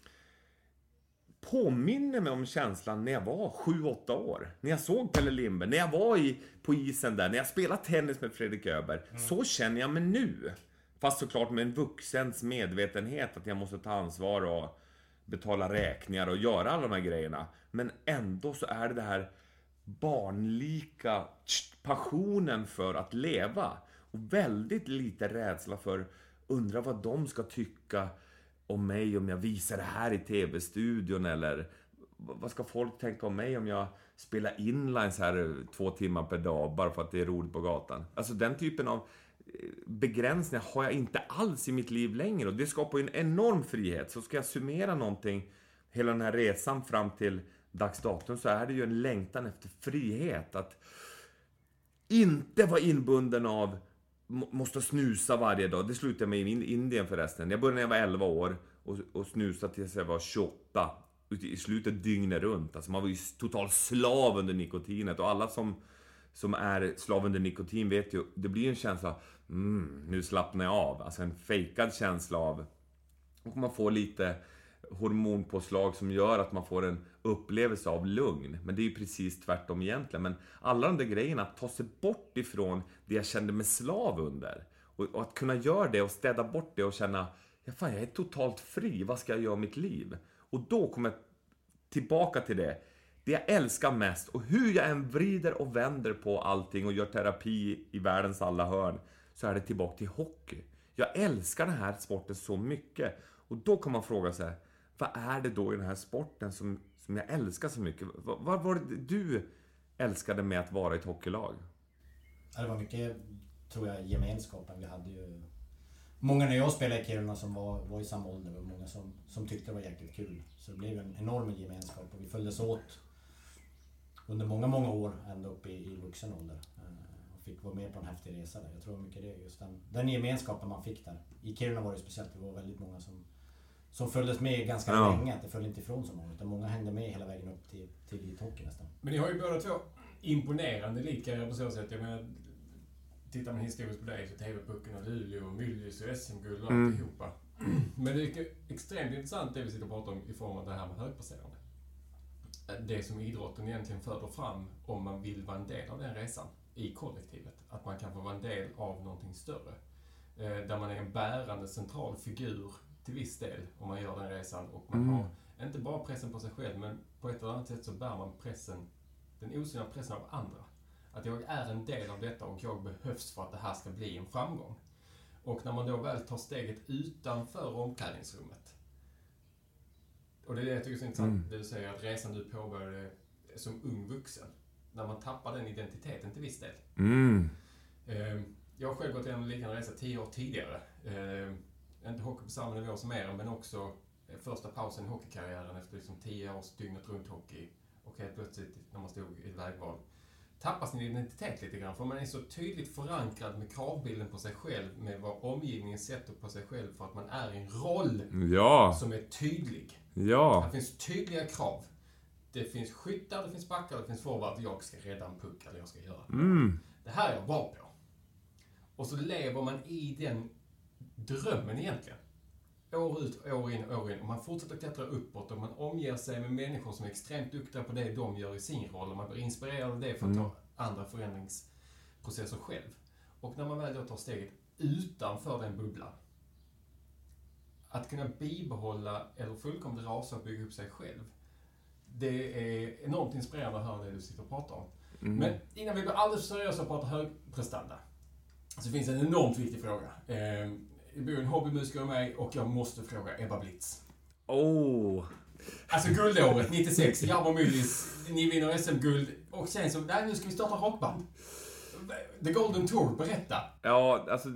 påminner mig om känslan när jag var 7-8 år. När jag såg Pelle Lindberg, när jag var på isen där, när jag spelade tennis med Fredrik Öberg. Så känner jag mig nu. Fast såklart med en vuxens medvetenhet att jag måste ta ansvar och betala räkningar och göra alla de här grejerna. Men ändå så är det här barnlika passionen för att leva. Och väldigt lite rädsla för undra vad de ska tycka om mig om jag visar det här i tv-studion, eller vad ska folk tänka om mig om jag spelar inlines här 2 timmar per dag bara för att det är roligt på gatan. Alltså den typen av begränsningar har jag inte alls i mitt liv längre, och det skapar ju en enorm frihet. Så ska jag summera någonting, hela den här resan fram till dags datum, så är det ju en längtan efter frihet. Att inte vara inbunden av måste snusa varje dag. Det slutade med i Indien förresten. Jag började när jag var 11 år och snusa tills jag var 28. I slutet dygnet runt. Alltså man var ju total slav under nikotinet. Och alla som är slav under nikotin vet ju, det blir en känsla nu slappnar jag av. Alltså en fejkad känsla av, och man får lite hormonpåslag som gör att man får en upplevelse av lugn. Men det är ju precis tvärtom egentligen. Men alla de där grejerna, att ta sig bort ifrån det jag kände mig slav under, och att kunna göra det och städa bort det och känna, jag är totalt fri, vad ska jag göra i mitt liv? Och då kommer jag tillbaka till det jag älskar mest, och hur jag än vrider och vänder på allting och gör terapi i världens alla hörn, så är det tillbaka till hockey. Jag älskar den här sporten så mycket. Och då kan man fråga sig, vad är det då i den här sporten som jag älskar så mycket? Vad var det du älskade med att vara i ett hockeylag? Det var mycket, tror jag, gemenskapen. Vi hade ju många när jag spelade i Kiruna som var i samma ålder, och många som tyckte det var jäkligt kul. Så det blev en enorm gemenskap, och vi följdes åt under många, många år ända upp i vuxen ålder. Och fick vara med på en häftig resa där. Jag tror mycket det är just den gemenskapen man fick där. I Kiruna var det speciellt, det var väldigt många som följdes med ganska länge. Att det följde inte ifrån så många, utan många hängde med hela vägen upp till elithockey nästan. Men ni har ju båda två imponerande elitkarriär på så sätt. Jag menar, tittar man historiskt på dig så TV-pucken och Luleå och Myllys och SM-guld och alltihopa. Men det är extremt intressant det vi sitter och pratar om i form av det här med högpresterande. Det som idrotten egentligen föder fram om man vill vara en del av den resan i kollektivet. Att man kan få vara en del av någonting större. Där man är en bärande central figur till viss del om man gör den resan, och man har inte bara pressen på sig själv, men på ett eller annat sätt så bär man den osynliga pressen av andra. Att jag är en del av detta och jag behövs för att det här ska bli en framgång. Och när man då väl tar steget utanför omklädningsrummet, och det är det jag tycker är så intressant, det du säger att resan du påbörjade som ung vuxen, när man tappar den identiteten till viss del. Jag har själv gått igenom en liknande resa 10 år tidigare. Inte hockey på samma nivå som er, men också första pausen i hockeykarriären efter liksom 10 års dygnet runt hockey. Och helt plötsligt, när man stod i ett vägval, tappar sin identitet lite grann. För man är så tydligt förankrad med kravbilden på sig själv, med vad omgivningen sätter på sig själv, för att man är i en roll som är tydlig. Ja. Det finns tydliga krav. Det finns skyttar, det finns backar, det finns forward. Jag ska rädda en puck, eller jag ska göra det här är jag bra på. Och så lever man i den drömmen egentligen. År ut, år in. Och man fortsätter klättra uppåt och man omger sig med människor som är extremt duktiga på det de gör i sin roll. Och man blir inspirerad av det för att ta andra förändringsprocesser själv. Och när man väl då tar steget utanför den bubblan, att kunna bibehålla eller fullkomligt rasa och bygga upp sig själv, det är enormt inspirerande att höra det du sitter och pratar om. Men innan vi blir alldeles seriösa och pratar högprestanda, så finns en enormt viktig fråga. Jag bor en hobbymusiker med mig och jag måste fråga Ebba Blitz. Alltså guldåret 96, Jarmo Myllys, ni vinner SM-guld och sen så, nu ska vi starta rockband. The Golden Tour, berätta. Ja, alltså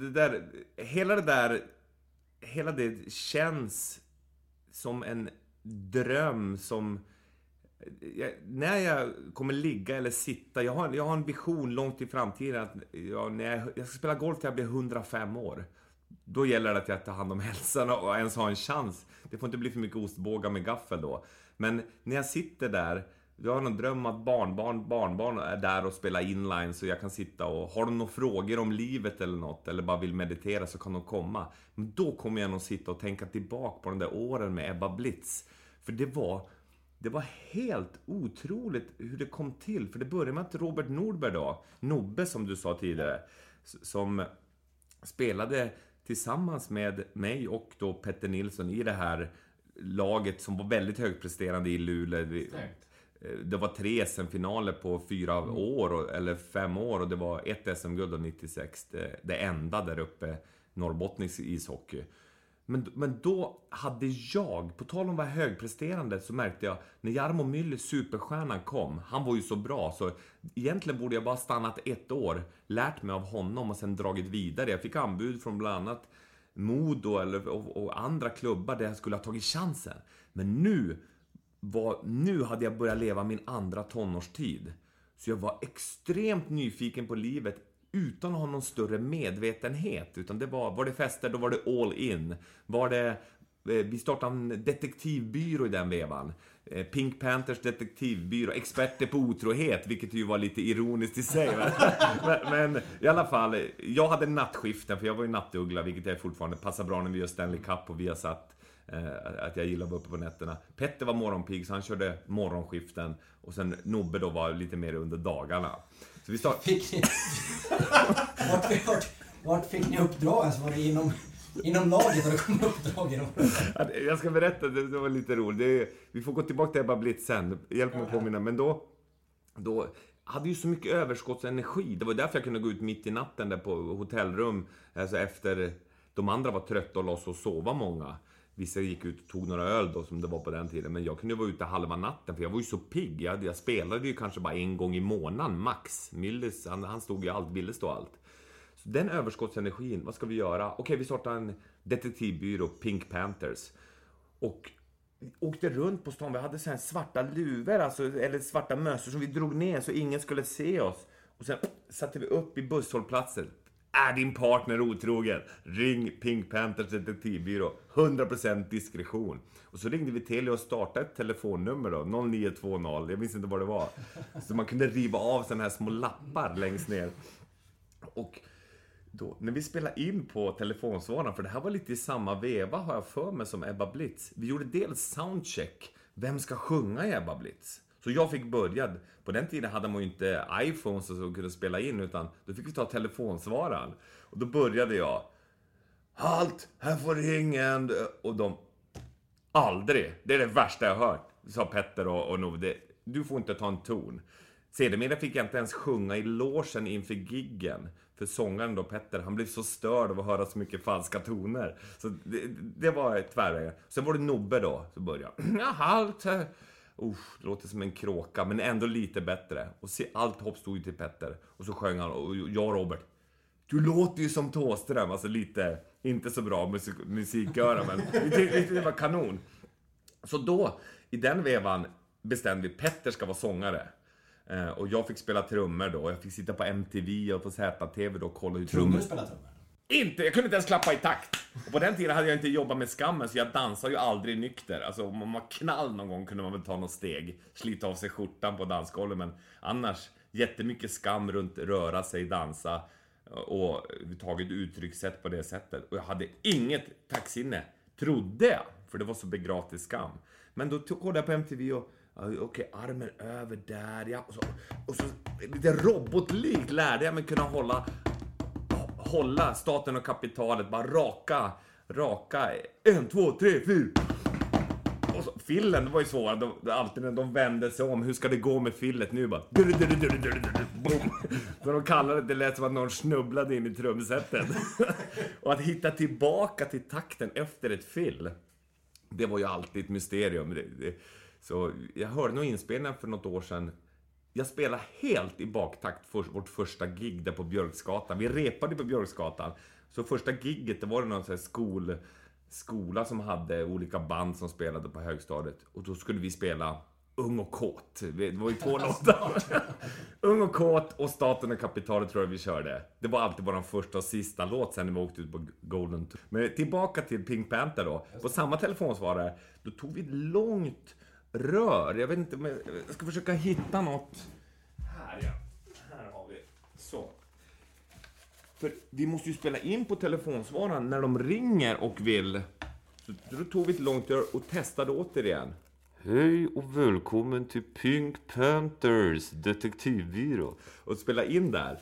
hela det känns som en dröm som... när jag kommer ligga eller sitta, jag har en vision långt i framtiden att när jag ska spela golf till jag blir 105 år. Då gäller det att jag tar hand om hälsan och ens ha en chans. Det får inte bli för mycket ostbågar med gaffel då. Men när jag sitter där, jag har någon dröm att barnbarn är där och spelar inline, så jag kan sitta och har de några frågor om livet eller något, eller bara vill meditera, så kan de komma. Men då kommer jag nog sitta och tänka tillbaka på de där åren med Ebba Blitz. För det var helt otroligt hur det kom till. För det började med att Robert Nordberg då, Nobbe som du sa tidigare, som spelade tillsammans med mig och då Petter Nilsson i det här laget som var väldigt högpresterande i Luleå. Det var 3 SM-finaler på 4 år eller 5 år, och det var ett SM-guld 96, det enda där uppe, norrbottnisk ishockey. Men då hade jag, på tal om att vara högpresterande, så märkte jag när Jarmo Myller, superstjärnan, kom. Han var ju så bra, så egentligen borde jag bara stannat 1 år, lärt mig av honom och sen dragit vidare. Jag fick anbud från bland annat Modo och andra klubbar där jag skulle ha tagit chansen. Men nu hade jag börjat leva min andra tonårstid. Så jag var extremt nyfiken på livet, utan att ha någon större medvetenhet. Utan det var det fester, då var det all in. Vi startade en detektivbyrå i den vevan. Pink Panthers detektivbyrå. Experter på otrohet, vilket ju var lite ironiskt i sig. Men i alla fall, jag hade nattskiften, för jag var ju nattuggla, vilket jag fortfarande passar bra när vi gör Stanley Cup och vi har satt att jag gillar att vara uppe på nätterna. Petter var morgonpig, så han körde morgonskiften. Och sen Nobbe då var lite mer under dagarna. Så vi Vart fick ni uppdrag? Alltså var det inom laget, och det kom uppdrag inom... Jag ska berätta, det var lite roligt. Vi får gå tillbaka till Ebba Blitz sen. Hjälp mig att påminna. Men då hade ju så mycket överskottsenergi. Det var därför jag kunde gå ut mitt i natten där på hotellrum. Alltså efter de andra var trötta och lås och sova många. Vissa gick ut och tog några öl då, som det var på den tiden. Men jag kunde vara ute halva natten, för jag var ju så pigg. Jag spelade ju kanske bara 1 gång i månaden, max. Millis, han stod ju allt, ville stå allt. Så den överskottsenergin, vad ska vi göra? Okej, vi startade en detektivbyrå, Pink Panthers. Och åkte runt på stan. Vi hade så här svarta luvor, alltså, eller svarta mössor som vi drog ner så ingen skulle se oss. Och sen satte vi upp i busshållplatsen. Är din partner otrogen? Ring Pink Panthers detektivbyrå. 100% diskretion. Och så ringde vi till och startade ett telefonnummer då. 0920. Jag minns inte vad det var. Så man kunde riva av sådana här små lappar längst ner. Och då, när vi spelade in på telefonsvararen, för det här var lite i samma veva har jag för mig som Ebba Blitz. Vi gjorde dels soundcheck. Vem ska sjunga i Ebba Blitz? Så jag fick börja. På den tiden hade man ju inte iPhones som kunde spela in, utan då fick vi ta telefonsvararen. Och då började jag. Halt, här får ringen. Och Aldrig. Det är det värsta jag har hört, sa Petter och Nove. Du får inte ta en ton. Sedermera fick jag inte ens sjunga i logen inför giggen. För sångaren då, Petter, han blev så störd av att höra så mycket falska toner. Så det var ett tvärväg. Sen var det Nobbe då, så började jag. Jaha, det låter som en kråka, men ändå lite bättre. Och allt hopp stod ju till Petter. Och så sjöng han, och jag och Robert. Du låter ju som Thåström, alltså lite, inte så bra musiköra, men det var kanon. Så då, i den vevan, bestämde vi Petter ska vara sångare. Och jag fick spela trummor då. Jag fick sitta på MTV och på ZTV då och kolla hur Trummor spela trummor? Inte, jag kunde inte ens klappa i takt. Och på den tiden hade jag inte jobbat med Skammen, så jag dansade ju aldrig nykter. Alltså om man var knall någon gång kunde man väl ta något steg, slita av sig skjortan på dansgolvet. Men annars, jättemycket skam runt röra sig, dansa och överhuvudtaget uttryckssätt på det sättet. Och jag hade inget taktsinne, trodde jag, för det var så begravt i skam. Men då kollade jag på MTV och okej, armen över där, ja. Och så lite robotlikt lärde jag mig kunna hålla Staten och kapitalet, bara raka 1, 2, 3, 4. Och så, fillen, det var ju svårt, alltid när de vände sig om, hur ska det gå med fillet nu bara, boom. Så de kallade det lät som att någon snubblade in i trumsetet. Och att hitta tillbaka till takten efter ett fill, det var ju alltid ett mysterium. Så jag hörde nog inspelningen för något år sedan. Jag spelade helt i baktakt för vårt första gig där på Björksgatan. Vi repade på Björksgatan. Så första gigget, det var det någon sån här skola som hade olika band som spelade på högstadiet. Och då skulle vi spela Ung och kåt. Det var ju 2 låtar. Ung och kåt och Staten och kapitalet tror jag vi körde. Det var alltid vår första och sista låt sen när vi åkte ut på Golden Tour. Men tillbaka till Pink Panther då. På samma telefonsvarare, då tog vi ett långt rör. Jag vet inte, men jag ska försöka hitta något. Här har vi. Så. För vi måste ju spela in på telefonsvararen när de ringer och vill. Så då tog vi ett långt rör och testade återigen. Hej och välkommen till Pink Panthers detektivbyrå. Och spela in där.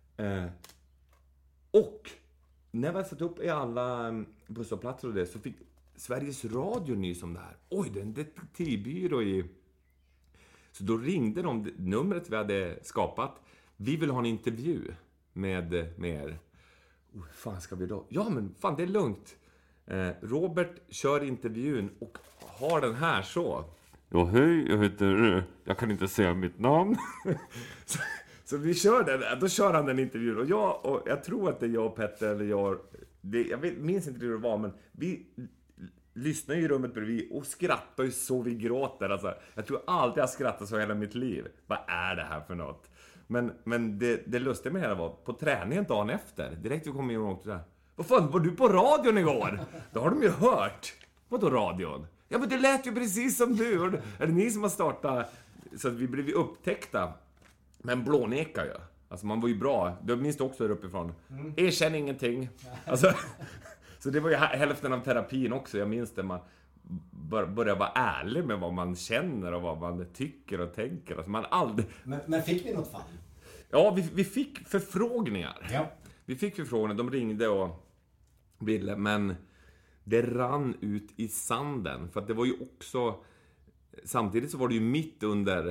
Och när vi satt upp i alla busshållplatser och det, så fick Sveriges Radio nys om det här. Oj, det är en detektivbyrå i... Så då ringde de numret vi hade skapat. Vi vill ha en intervju med er. Fan ska vi då? Ja, men fan, det är lugnt. Robert kör intervjun och har den här så. Ja, hej, jag heter... Jag kan inte säga mitt namn. så vi kör den. Då kör han den intervjun. Och jag tror att det är jag och Petter eller jag... minns inte hur det var, men vi... lyssnar i rummet bredvid och skrattar ju så vi gråter. Alltså, jag tror aldrig jag skrattat så hela mitt liv. Vad är det här för något? Men det lustiga med det här var på träningen dagen efter. Direkt vi kom in och åkte där. Vad fan, var du på radion igår? Då har de ju hört. Vadå radion? Ja, men det lät ju precis som du. Är det ni som har startat? Så att vi blev upptäckta. Men blåneka ju. Alltså man var ju bra. Du minns också där uppifrån. Erkänn ingenting. Alltså... Så det var ju hälften av terapin också. Jag minns det, man börjar vara ärlig med vad man känner och vad man tycker och tänker. Alltså man aldrig... Men fick ni något fall? Ja, vi fick förfrågningar. Ja. Vi fick förfrågningar, de ringde och ville, men det rann ut i sanden. För att det var ju också... Samtidigt så var det ju mitt under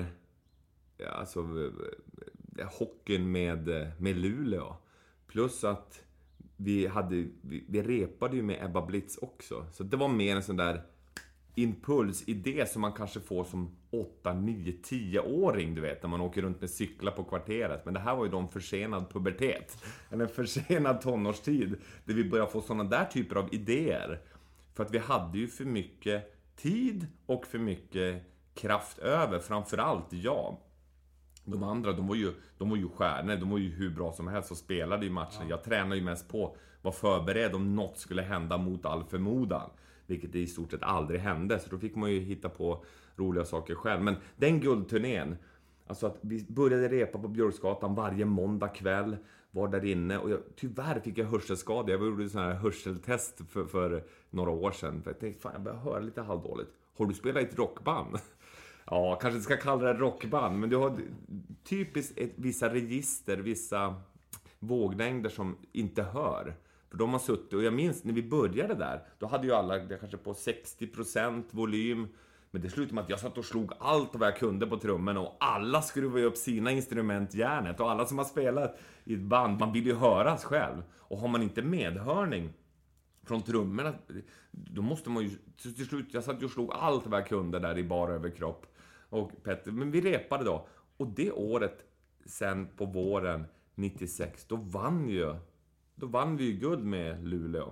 hockeyn med Luleå. Plus att vi repade ju med Ebba Blitz också. Så det var mer en sån där impulsidé som man kanske får som 8, 9, 10-åring, du vet, när man åker runt med cyklar på kvarteret. Men det här var ju då en försenad pubertet. En försenad tonårstid där vi började få såna där typer av idéer. För att vi hade ju för mycket tid och för mycket kraft över, framförallt jag. De andra, de var ju stjärnor, de var ju hur bra som helst och spelade i matchen. Ja. Jag tränade ju mest på, var förberedd om något skulle hända mot all förmodan. Vilket i stort sett aldrig hände, så då fick man ju hitta på roliga saker själv. Men den guldturnén, alltså att vi började repa på Björksgatan varje måndag kväll, var där inne. Och tyvärr fick jag hörselskada. Jag gjorde sån här hörseltest för några år sedan. För jag tänkte, fan jag börjar höra lite halvdåligt. Har du spelat i ett rockband? Ja, kanske inte ska kalla det rockband, men du har typiskt vissa register, vissa våglängder som inte hör. För de har suttit, och jag minns när vi började där, då hade ju alla det kanske på 60% volym. Men det slutade med att jag satt och slog allt vad jag kunde på trummen, och alla skruvade upp sina instrument järnet. Och alla som har spelat i ett band, man vill ju höras själv. Och har man inte medhörning från trummorna, då måste man ju... Till slut, jag satt och slog allt vad jag kunde där i bara överkropp. Och Petter, men vi repade då. Och det året, sen på våren 96, då vann vi ju guld med Luleå.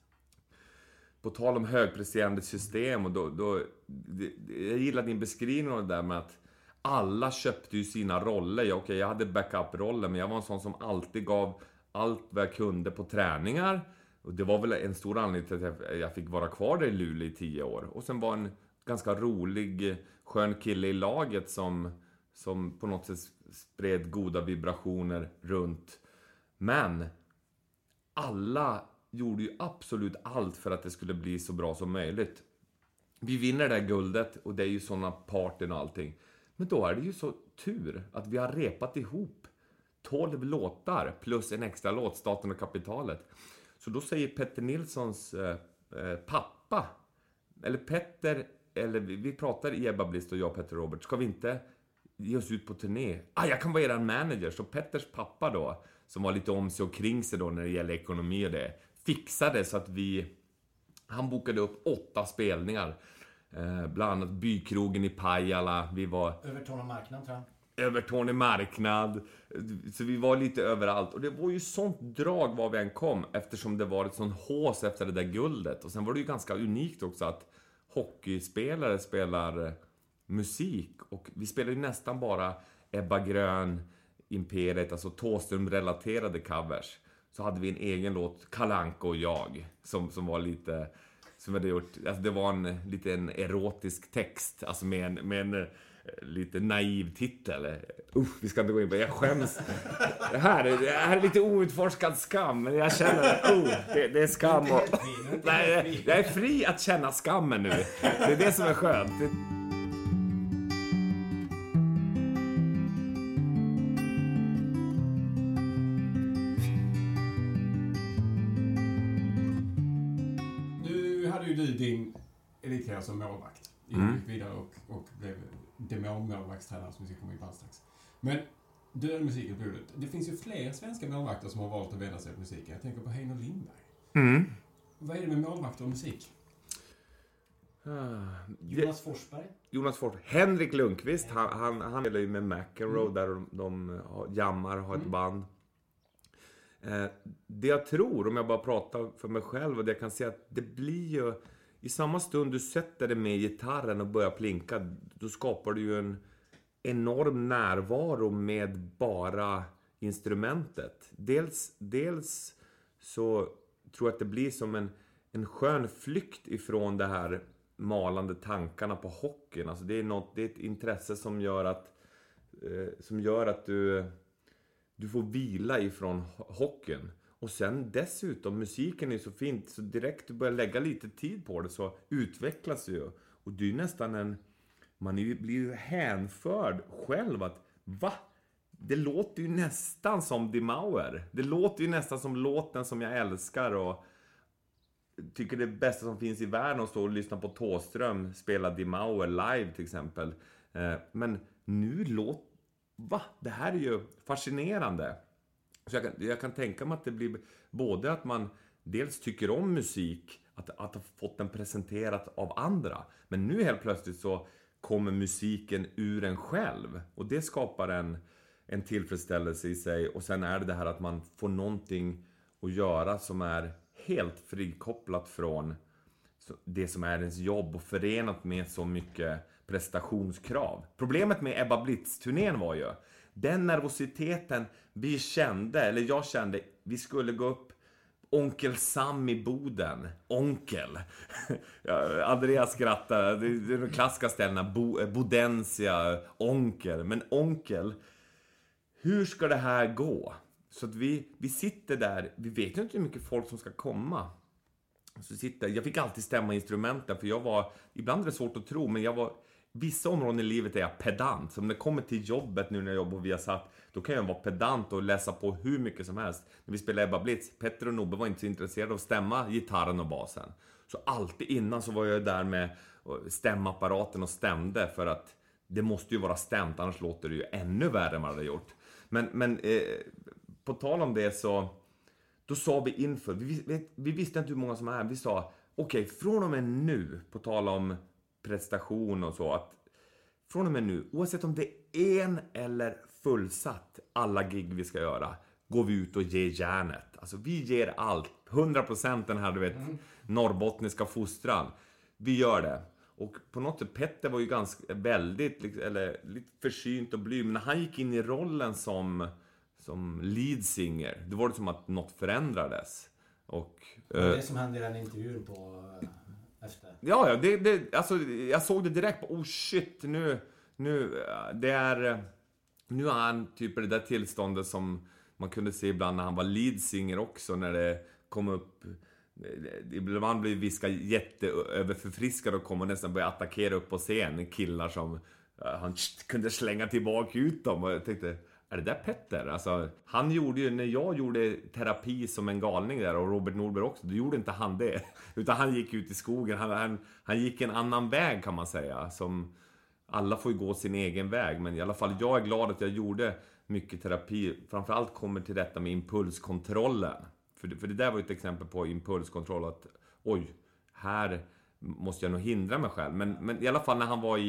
På tal om högpresterande system, och jag gillar din beskrivning av det där med att alla köpte ju sina roller. Jag hade backup-rollen, men jag var en sån som alltid gav allt vad jag kunde på träningar. Och det var väl en stor anledning till att jag fick vara kvar där i Luleå i 10 år. Och sen var en ganska rolig, skön kille i laget som på något sätt spred goda vibrationer runt. Men alla gjorde ju absolut allt för att det skulle bli så bra som möjligt. Vi vinner det här guldet, och det är ju såna partyn och allting. Men då är det ju så tur att vi har repat ihop 12 låtar plus en extra låt, Staten och kapitalet. Så då säger Petter Nilssons pappa, eller Petter, eller vi pratar i Ebba Bliss och jag, Petter och Robert, ska vi inte ge oss ut på turné? Jag kan vara eran manager. Så Petters pappa då, som var lite om sig och kring sig då när det gäller ekonomi och det, fixade så att han bokade upp 8 spelningar. Bland annat Bykrogen i Pajala. Vi var Övertorneå marknad, tror jag. Övertorneå marknad. Så vi var lite överallt. Och det var ju sånt drag var vi än kom, eftersom det var ett sånt hås efter det där guldet. Och sen var det ju ganska unikt också att hockeyspelare spelar musik. Och vi spelade ju nästan bara Ebba Grön, Imperiet, alltså Thåström-relaterade covers. Så hade vi en egen låt, Kalle Anka och jag, som var lite... Som hade gjort, alltså det var en liten erotisk text, alltså med en lite naiv titel. Vi ska inte gå in på det. Jag skäms. Det här är lite outforskad skam, men jag känner det är skam. Nej, jag är fri att känna skammen nu. Det är det som är skönt. Du din elitkarriär som målvakt. Gick vidare och blev demonmålvaktstränare som vi ska komma in på strax. Men du är musiken på blodet. Det finns ju fler svenska målvakter som har valt att vända sig till musiken. Jag tänker på Heino Lindberg. Vad är det med målvakter och musik? Jonas Forsberg. Henrik Lundqvist. Han spelar ju med McEnroe där de jammar och har ett band. Det jag tror, om jag bara pratar för mig själv, och det jag kan säga att det blir ju i samma stund du sätter dig med gitarren och börjar plinka, då skapar du ju en enorm närvaro med bara instrumentet. Dels så tror jag att det blir som en skön flykt ifrån det här malande tankarna på hockeyn. Alltså det är ett intresse som gör att du får vila ifrån hockeyn. Och sen dessutom, musiken är så fint, så direkt du börjar lägga lite tid på det så utvecklas det ju. Och det är nästan blir ju hänförd själv att, det låter ju nästan som Die Mauer. Det låter ju nästan som låten som jag älskar och tycker det är bästa som finns i världen att stå och lyssna på Thåström spela Die Mauer live till exempel. Men nu det här är ju fascinerande. Så jag kan tänka mig att det blir både att man dels tycker om musik, att ha fått den presenterat av andra. Men nu helt plötsligt så kommer musiken ur en själv. Och det skapar en tillfredsställelse i sig. Och sen är det här att man får någonting att göra som är helt frikopplat från det som är ens jobb och förenat med så mycket prestationskrav. Problemet med Ebba Blitz-turnén var ju den nervositeten jag kände, vi skulle gå upp Onkel Sam i Boden. Onkel. Ja, Andreas skrattar. Det är de klassiska ställena. Bodensia, onkel. Men onkel, hur ska det här gå? Så att vi sitter där. Vi vet ju inte hur mycket folk som ska komma. Jag fick alltid stämma instrumenten. För ibland är det svårt att tro, men jag var vissa områden i livet är jag pedant. Som när det kommer till jobbet nu när jag jobbar via Viasat, då kan jag vara pedant och läsa på hur mycket som helst. När vi spelade Ebba Blitz, Petter och Nobbe var inte så intresserade av att stämma gitarren och basen. Så alltid innan så var jag där med stämapparaten och stämde, för att det måste ju vara stämt, annars låter det ju ännu värre än vad det hade gjort. Men på tal om det så, då sa vi inför, vi visste inte hur många som är här, vi sa okej, från och med nu, på tal om prestation och så, att från och med nu, oavsett om det är en eller fullsatt alla gig vi ska göra, går vi ut och ger järnet. Alltså vi ger allt, 100% den här, du vet, norrbottniska fostran. Vi gör det. Och på något sätt, Petter var ju ganska väldigt, lite försynt och blyg, men när han gick in i rollen som lead singer, då var det som att något förändrades. Och det som hände i den intervjun på efter. Ja, alltså jag såg det direkt på, oh shit, nu är han typ det där tillståndet som man kunde se ibland när han var lead singer också, när det kom upp, ibland blev viska jätteöverförfriskad och kom och nästan började attackera upp på scen, killar som han kunde slänga tillbaka ut dem, och jag tänkte, är det där Petter? Alltså, han gjorde ju, när jag gjorde terapi som en galning där, och Robert Nordberg också, då gjorde inte han det. Utan han gick ut i skogen, han gick en annan väg kan man säga. Som alla får ju gå sin egen väg, men i alla fall jag är glad att jag gjorde mycket terapi. Framförallt kommer till detta med impulskontrollen. För det där var ett exempel på impulskontroll, att oj, här måste jag nog hindra mig själv. Men i alla fall när han var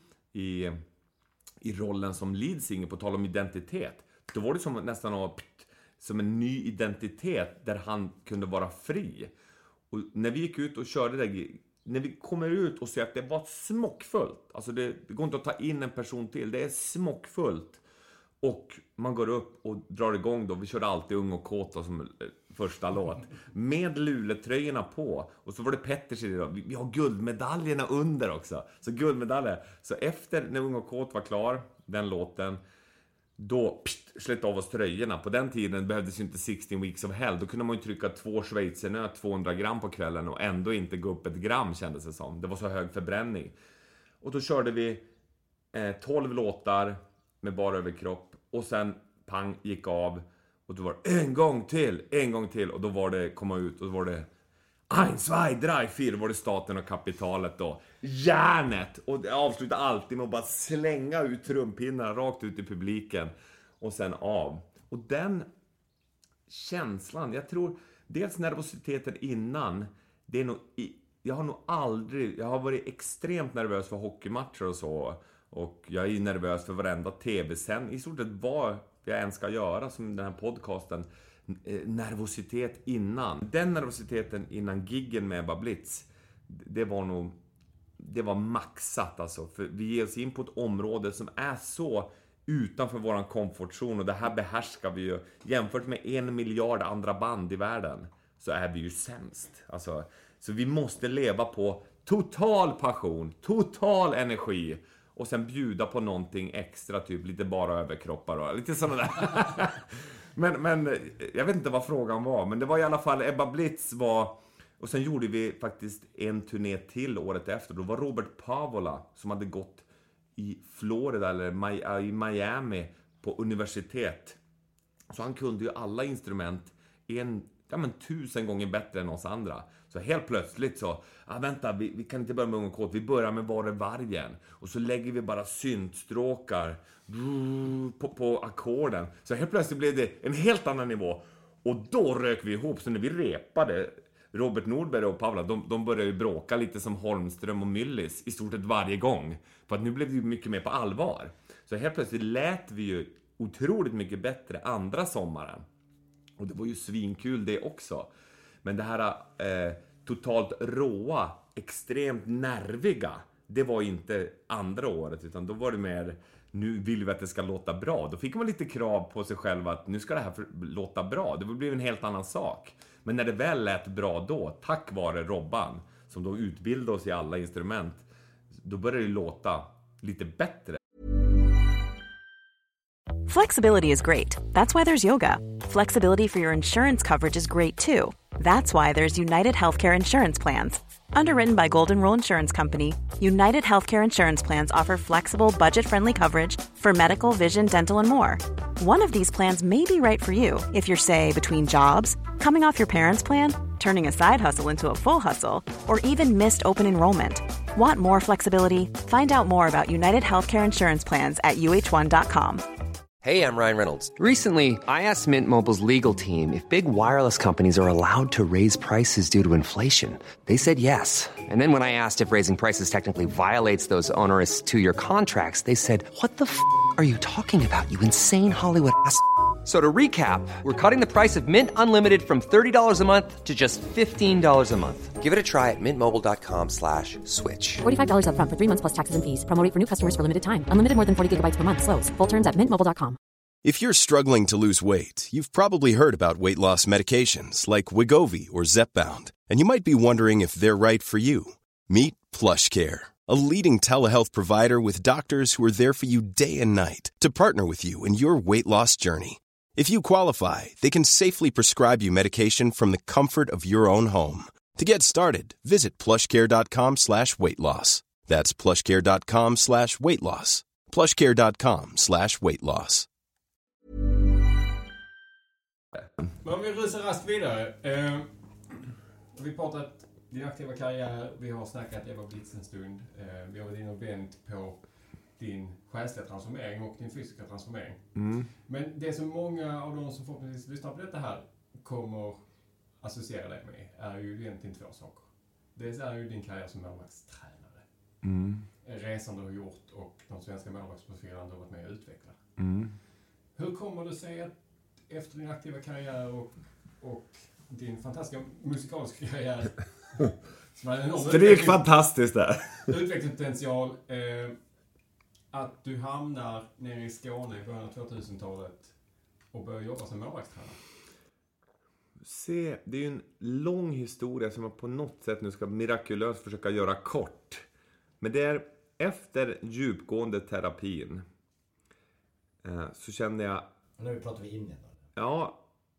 i rollen som lead singer, på tal om identitet, då var det som nästan som en ny identitet där han kunde vara fri. Och när vi gick ut och körde det, när vi kommer ut och ser att det var smockfullt, alltså det går inte att ta in en person till, det är smockfullt, och man går upp och drar igång då, vi körde alltid Ung och Kåta som första låt, med luletröjorna på, och så var det Petters idé då, vi har guldmedaljerna under också, så guldmedaljer, så efter när Ung och Kåt var klar, den låten, då slet av oss tröjorna. På den tiden behövdes ju inte 16 weeks of hell, då kunde man ju trycka 2 schweizernöt 200 gram på kvällen och ändå inte gå upp 1 gram, kändes det som, det var så hög förbränning. Och då körde vi 12 låtar med bara överkropp, och sen pang, gick av, och då var det en gång till, och då var det komma ut, och då var det 1, 2, 3, 4, var det Staten och kapitalet då, järnet, och det avslutar alltid med att bara slänga ut trumpinnar rakt ut i publiken och sen av. Och den känslan, jag tror dels nervositeten innan, det är nog, jag har varit extremt nervös för hockeymatcher och så, och jag är nervös för varenda tv-sändning, i stort sett vad jag än ska göra, som den här podcasten. Nervositet innan. Den nervositeten innan giggen med Ebba Blitz, det var maxat alltså. För vi ger oss in på ett område som är så utanför våran komfortzon, och det här behärskar vi ju. Jämfört med 1 miljard andra band i världen så är vi ju sämst. Alltså, så vi måste leva på total passion, total energi, och sen bjuda på någonting extra, typ lite bara överkroppar och lite sådana där. men jag vet inte vad frågan var, men det var i alla fall Ebba Blitz var, och sen gjorde vi faktiskt en turné till året efter. Då var Robert Pavola, som hade gått i Florida eller i Miami på universitet, så han kunde ju alla instrument 1000 gånger bättre än oss andra. Så helt plötsligt så, vänta, vi kan inte börja med Ung och Kåt, vi börjar med Var är vargen? Och så lägger vi bara syntstråkar på ackorden. Så helt plötsligt blev det en helt annan nivå. Och då rök vi ihop, så när vi repade, Robert Nordberg och Pavla, de började ju bråka lite som Holmström och Myllis i stort sett varje gång. För att nu blev det ju mycket mer på allvar. Så helt plötsligt lät vi ju otroligt mycket bättre andra sommaren. Och det var ju svinkul det också. Men det här totalt råa, extremt nerviga, det var inte andra året, utan då var det mer, nu vill vi att det ska låta bra. Då fick man lite krav på sig själv att nu ska det här låta bra. Det blev en helt annan sak. Men när det väl lät bra då, tack vare Robban, som då utbildade oss i alla instrument, då började det låta lite bättre. Flexibility is great. That's why there's yoga. Flexibility for your insurance coverage is great too. That's why there's United Healthcare Insurance Plans. Underwritten by Golden Rule Insurance Company, United Healthcare Insurance Plans offer flexible, budget-friendly coverage for medical, vision, dental, and more. One of these plans may be right for you if you're, say, between jobs, coming off your parents' plan, turning a side hustle into a full hustle, or even missed open enrollment. Want more flexibility? Find out more about United Healthcare Insurance Plans at uh1.com. Hey, I'm Ryan Reynolds. Recently, I asked Mint Mobile's legal team if big wireless companies are allowed to raise prices due to inflation. They said yes. And then when I asked if raising prices technically violates those onerous two-year contracts, they said, "What the f*** are you talking about, you insane Hollywood ass?" So to recap, we're cutting the price of Mint Unlimited from $30 a month to just $15 a month. Give it a try at mintmobile.com/switch. $45 up front for 3 months plus taxes and fees. Promo rate for new customers for limited time. Unlimited more than 40 gigabytes per month. Slows full terms at mintmobile.com. If you're struggling to lose weight, you've probably heard about weight loss medications like Wegovy or Zepbound, and you might be wondering if they're right for you. Meet PlushCare, a leading telehealth provider with doctors who are there for you day and night to partner with you in your weight loss journey. If you qualify, they can safely prescribe you medication from the comfort of your own home. To get started, visit plushcare.com/weightloss. That's plushcare.com/weightloss. plushcare.com/weightloss. Men om vi rusar raskt vidare. Vi pratat din aktiva karriär, vi har snackat Eva Blitz en stund. Vi har varit inne och vänt på din själsliga transformering och din fysiska transformering. Men det som många av de som förhoppningsvis lyssnar på detta här kommer associera dig med är ju egentligen två saker. Dels är ju din karriär som målvaktstränare. Resan du har gjort och de svenska målvaktsprofilerna du har varit med och utvecklat. Hur kommer det sig att efter din aktiva karriär och din fantastiska musikaliska karriär som är en enorm Stryk fantastiskt där. utvecklingspotential, att du hamnar nere i Skåne i början av 2000-talet och börjar jobba som målvaktstränare? Se, det är ju en lång historia som jag på något sätt nu ska mirakulöst försöka göra kort. Men det är efter djupgående terapin så kände jag... Nu pratar vi Indien då. Ja,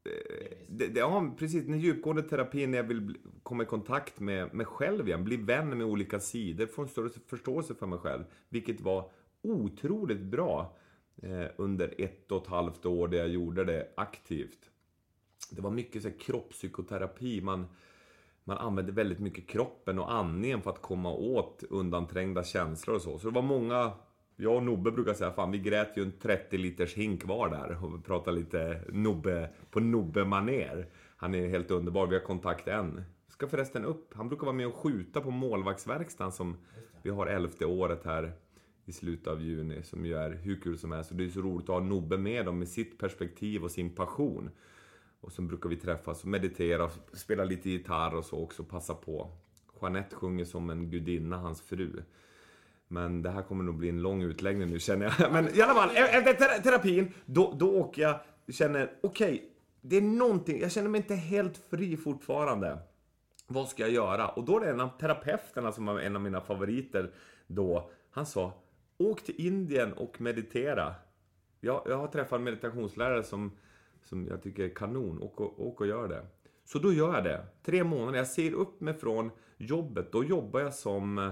ja, precis. Den djupgående terapin när jag vill komma i kontakt med mig själv igen. Bli vän med olika sidor. Få en större förståelse för mig själv. Vilket var otroligt bra under 1,5 år där jag gjorde det aktivt. Det var mycket så här kroppspsykoterapi. Man använde väldigt mycket kroppen och andningen för att komma åt undanträngda känslor och så. Så det var många... Jag och Nobbe brukar säga, fan vi grät ju en 30 liters hink var där och pratade lite Nobbe-maner. Han är helt underbar, vi har kontakt än. Ska förresten upp, han brukar vara med och skjuta på målvaktsverkstan som vi har 11:e året här i slutet av juni, som ju är hur kul som helst. Så det är så roligt att ha Nobbe med dem med sitt perspektiv och sin passion. Och så brukar vi träffas och meditera och spela lite gitarr och så också, passa på. Jeanette sjunger som en gudinna, hans fru. Men det här kommer nog bli en lång utläggning nu, känner jag. Men i alla fall, efter terapin, då åker jag, känner, okej, det är någonting, jag känner mig inte helt fri fortfarande. Vad ska jag göra? Och då är det en av terapeuterna som var en av mina favoriter då. Han sa, åk till Indien och meditera. Jag har träffat en meditationslärare som jag tycker är kanon. Åk och gör det. Så då gör jag det. 3 månader, jag ser upp mig från jobbet. Då jobbar jag som...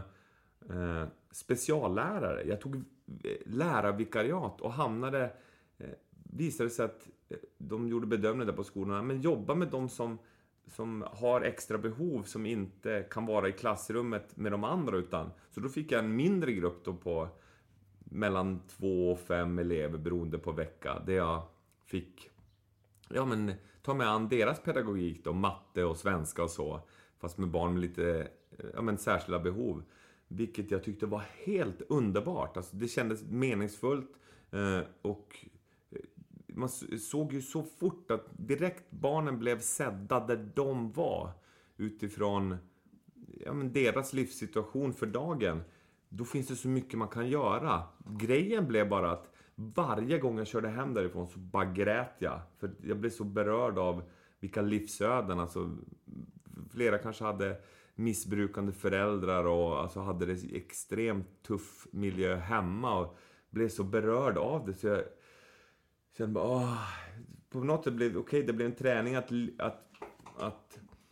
speciallärare. Jag tog lärarvikariat och hamnade, visade sig att de gjorde bedömningar där på skolorna, men jobba med de som har extra behov som inte kan vara i klassrummet med de andra utan. Så då fick jag en mindre grupp då på mellan 2 och 5 elever beroende på vecka. Där jag fick ta med an deras pedagogik då, matte och svenska och så, fast med barn med lite särskilda behov. Vilket jag tyckte var helt underbart. Alltså det kändes meningsfullt. Och man såg ju så fort att direkt barnen blev sedda där de var. Utifrån deras livssituation för dagen. Då finns det så mycket man kan göra. Grejen blev bara att varje gång jag körde hem därifrån så bara grät jag. För jag blev så berörd av vilka livsöden. Alltså, flera kanske hade... missbrukande föräldrar och alltså hade det extremt tuff miljö hemma och blev så berörd av det så jag kände bara på något sätt blev det blev en träning att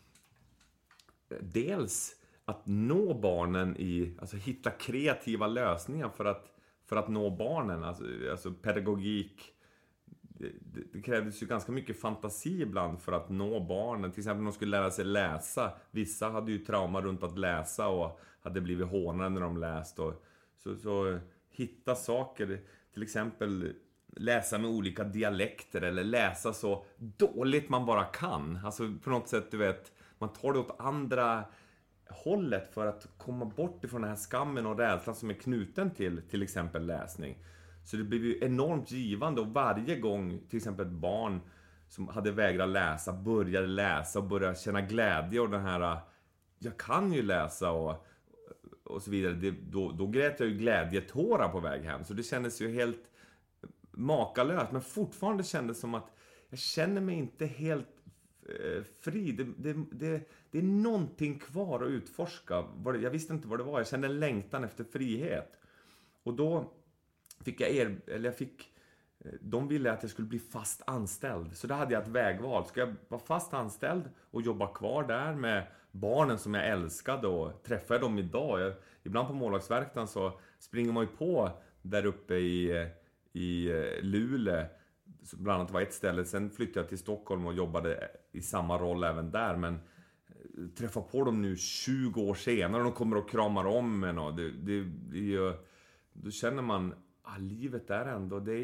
dels att nå barnen alltså hitta kreativa lösningar för att nå barnen, alltså pedagogik. Det krävdes ju ganska mycket fantasi ibland för att nå barnen. Till exempel när de skulle lära sig läsa. Vissa hade ju trauma runt att läsa och hade blivit hånade när de läst. Och så hitta saker, till exempel läsa med olika dialekter eller läsa så dåligt man bara kan. Alltså på något sätt, du vet, man tar det åt andra hållet för att komma bort ifrån den här skammen och rädslan som är knuten till exempel läsning. Så det blev ju enormt givande, och varje gång till exempel ett barn som hade vägrat läsa började läsa och började känna glädje och den här, jag kan ju läsa och så vidare, då grät jag ju glädjetårar på väg hem. Så det kändes ju helt makalöst, men fortfarande kändes som att jag känner mig inte helt fri. Det är någonting kvar att utforska. Jag visste inte vad det var. Jag kände en längtan efter frihet. Och då fick de ville att jag skulle bli fast anställd. Så då hade jag ett vägval. Ska jag vara fast anställd och jobba kvar där med barnen som jag älskade, och träffar jag dem idag? Ibland på målvaktsverkstaden så springer man ju på där uppe i Luleå. Bland annat var ett ställe. Sen flyttade jag till Stockholm och jobbade i samma roll även där. Men träffar på dem nu 20 år senare och de kommer och kramar om en. Och då känner man livet är ändå, det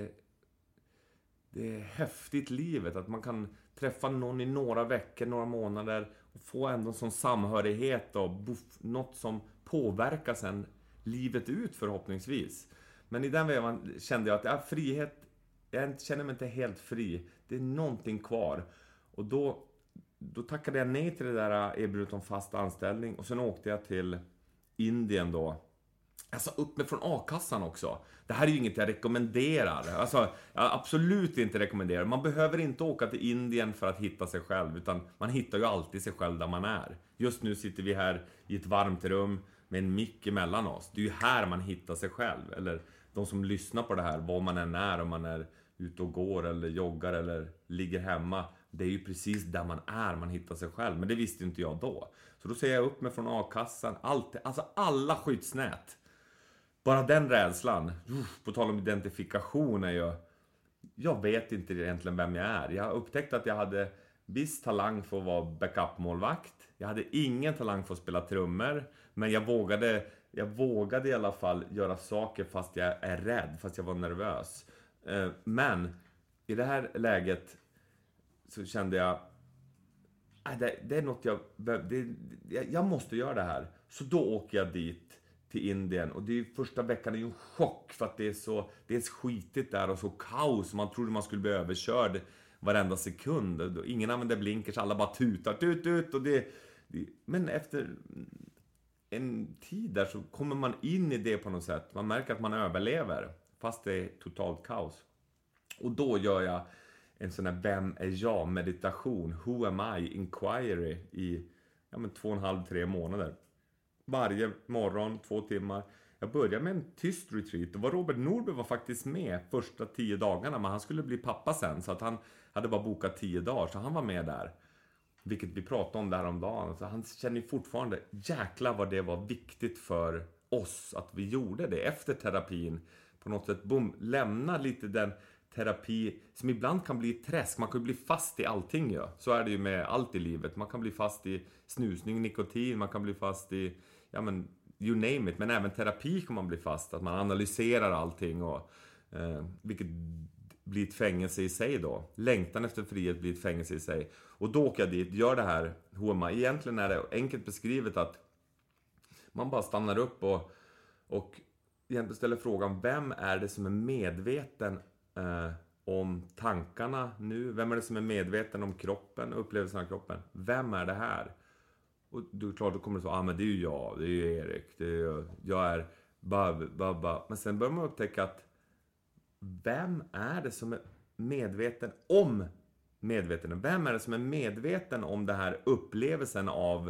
är häftigt livet. Att man kan träffa någon i några veckor, några månader och få ändå en sån samhörighet och något som påverkar sen livet ut förhoppningsvis. Men i den vägen kände jag att frihet, jag känner mig inte helt fri. Det är någonting kvar. Och då tackade jag nej till det där erbjudandet om fast anställning. Och sen åkte jag till Indien då. Alltså upp med från A-kassan också. Det här är ju inget jag rekommenderar. Alltså, jag absolut inte rekommenderar. Man behöver inte åka till Indien för att hitta sig själv. Utan man hittar ju alltid sig själv där man är. Just nu sitter vi här i ett varmt rum med en mick emellan oss. Det är ju här man hittar sig själv. Eller de som lyssnar på det här, var man än är, om man är ute och går eller joggar eller ligger hemma. Det är ju precis där man är man hittar sig själv. Men det visste inte jag då. Så då säger jag upp mig från A-kassan. Alltså alla skyddsnät. Bara den rädslan. På tal om identifikation är jag vet inte egentligen vem jag är. Jag upptäckte att jag hade viss talang för att vara backup-målvakt. Jag hade ingen talang för att spela trummor. Men jag vågade i alla fall göra saker fast jag är rädd. Fast jag var nervös. Men i det här läget så kände jag det är något jag måste göra det här. Så då åker jag dit till Indien. Och det är ju, första veckan är ju en chock för att det är skitigt där och så kaos. Man trodde man skulle bli överkörd varenda sekund. Ingen använder blinkers, alla bara tutar tut. Och men efter en tid där så kommer man in i det på något sätt. Man märker att man överlever fast det är totalt kaos. Och då gör jag en sån här vem är jag meditation, who am I inquiry i 2,5-3 månader. Varje morgon 2 timmar. Jag började med en tyst retreat. Och Robert Norberg var faktiskt med första 10 dagarna. Men han skulle bli pappa sen. Så att han hade bara bokat 10 dagar. Så han var med där. Vilket vi pratade om där om dagen. Så han känner fortfarande, jäklar vad det var viktigt för oss att vi gjorde det efter terapin. På något sätt, lämna lite den terapi som ibland kan bli träsk. Man kan bli fast i allting. Ja. Så är det ju med allt i livet. Man kan bli fast i snusning, nikotin. Man kan bli fast i, you name it. Men även terapi kan man bli fast. Att man analyserar allting. Och, vilket blir ett fängelse i sig då. Längtan efter frihet blir ett fängelse i sig. Och då åker jag dit, gör det här. Egentligen är det enkelt beskrivet att man bara stannar upp och egentligen ställer frågan, vem är det som är medveten om tankarna nu? Vem är det som är medveten om kroppen, upplevelsen av kroppen? Vem är det här? Och då kommer det så, men det är ju jag, det är ju Erik, det är jag är babba. Men sen börjar man upptäcka att vem är det som är medveten om medveten? Vem är det som är medveten om det här upplevelsen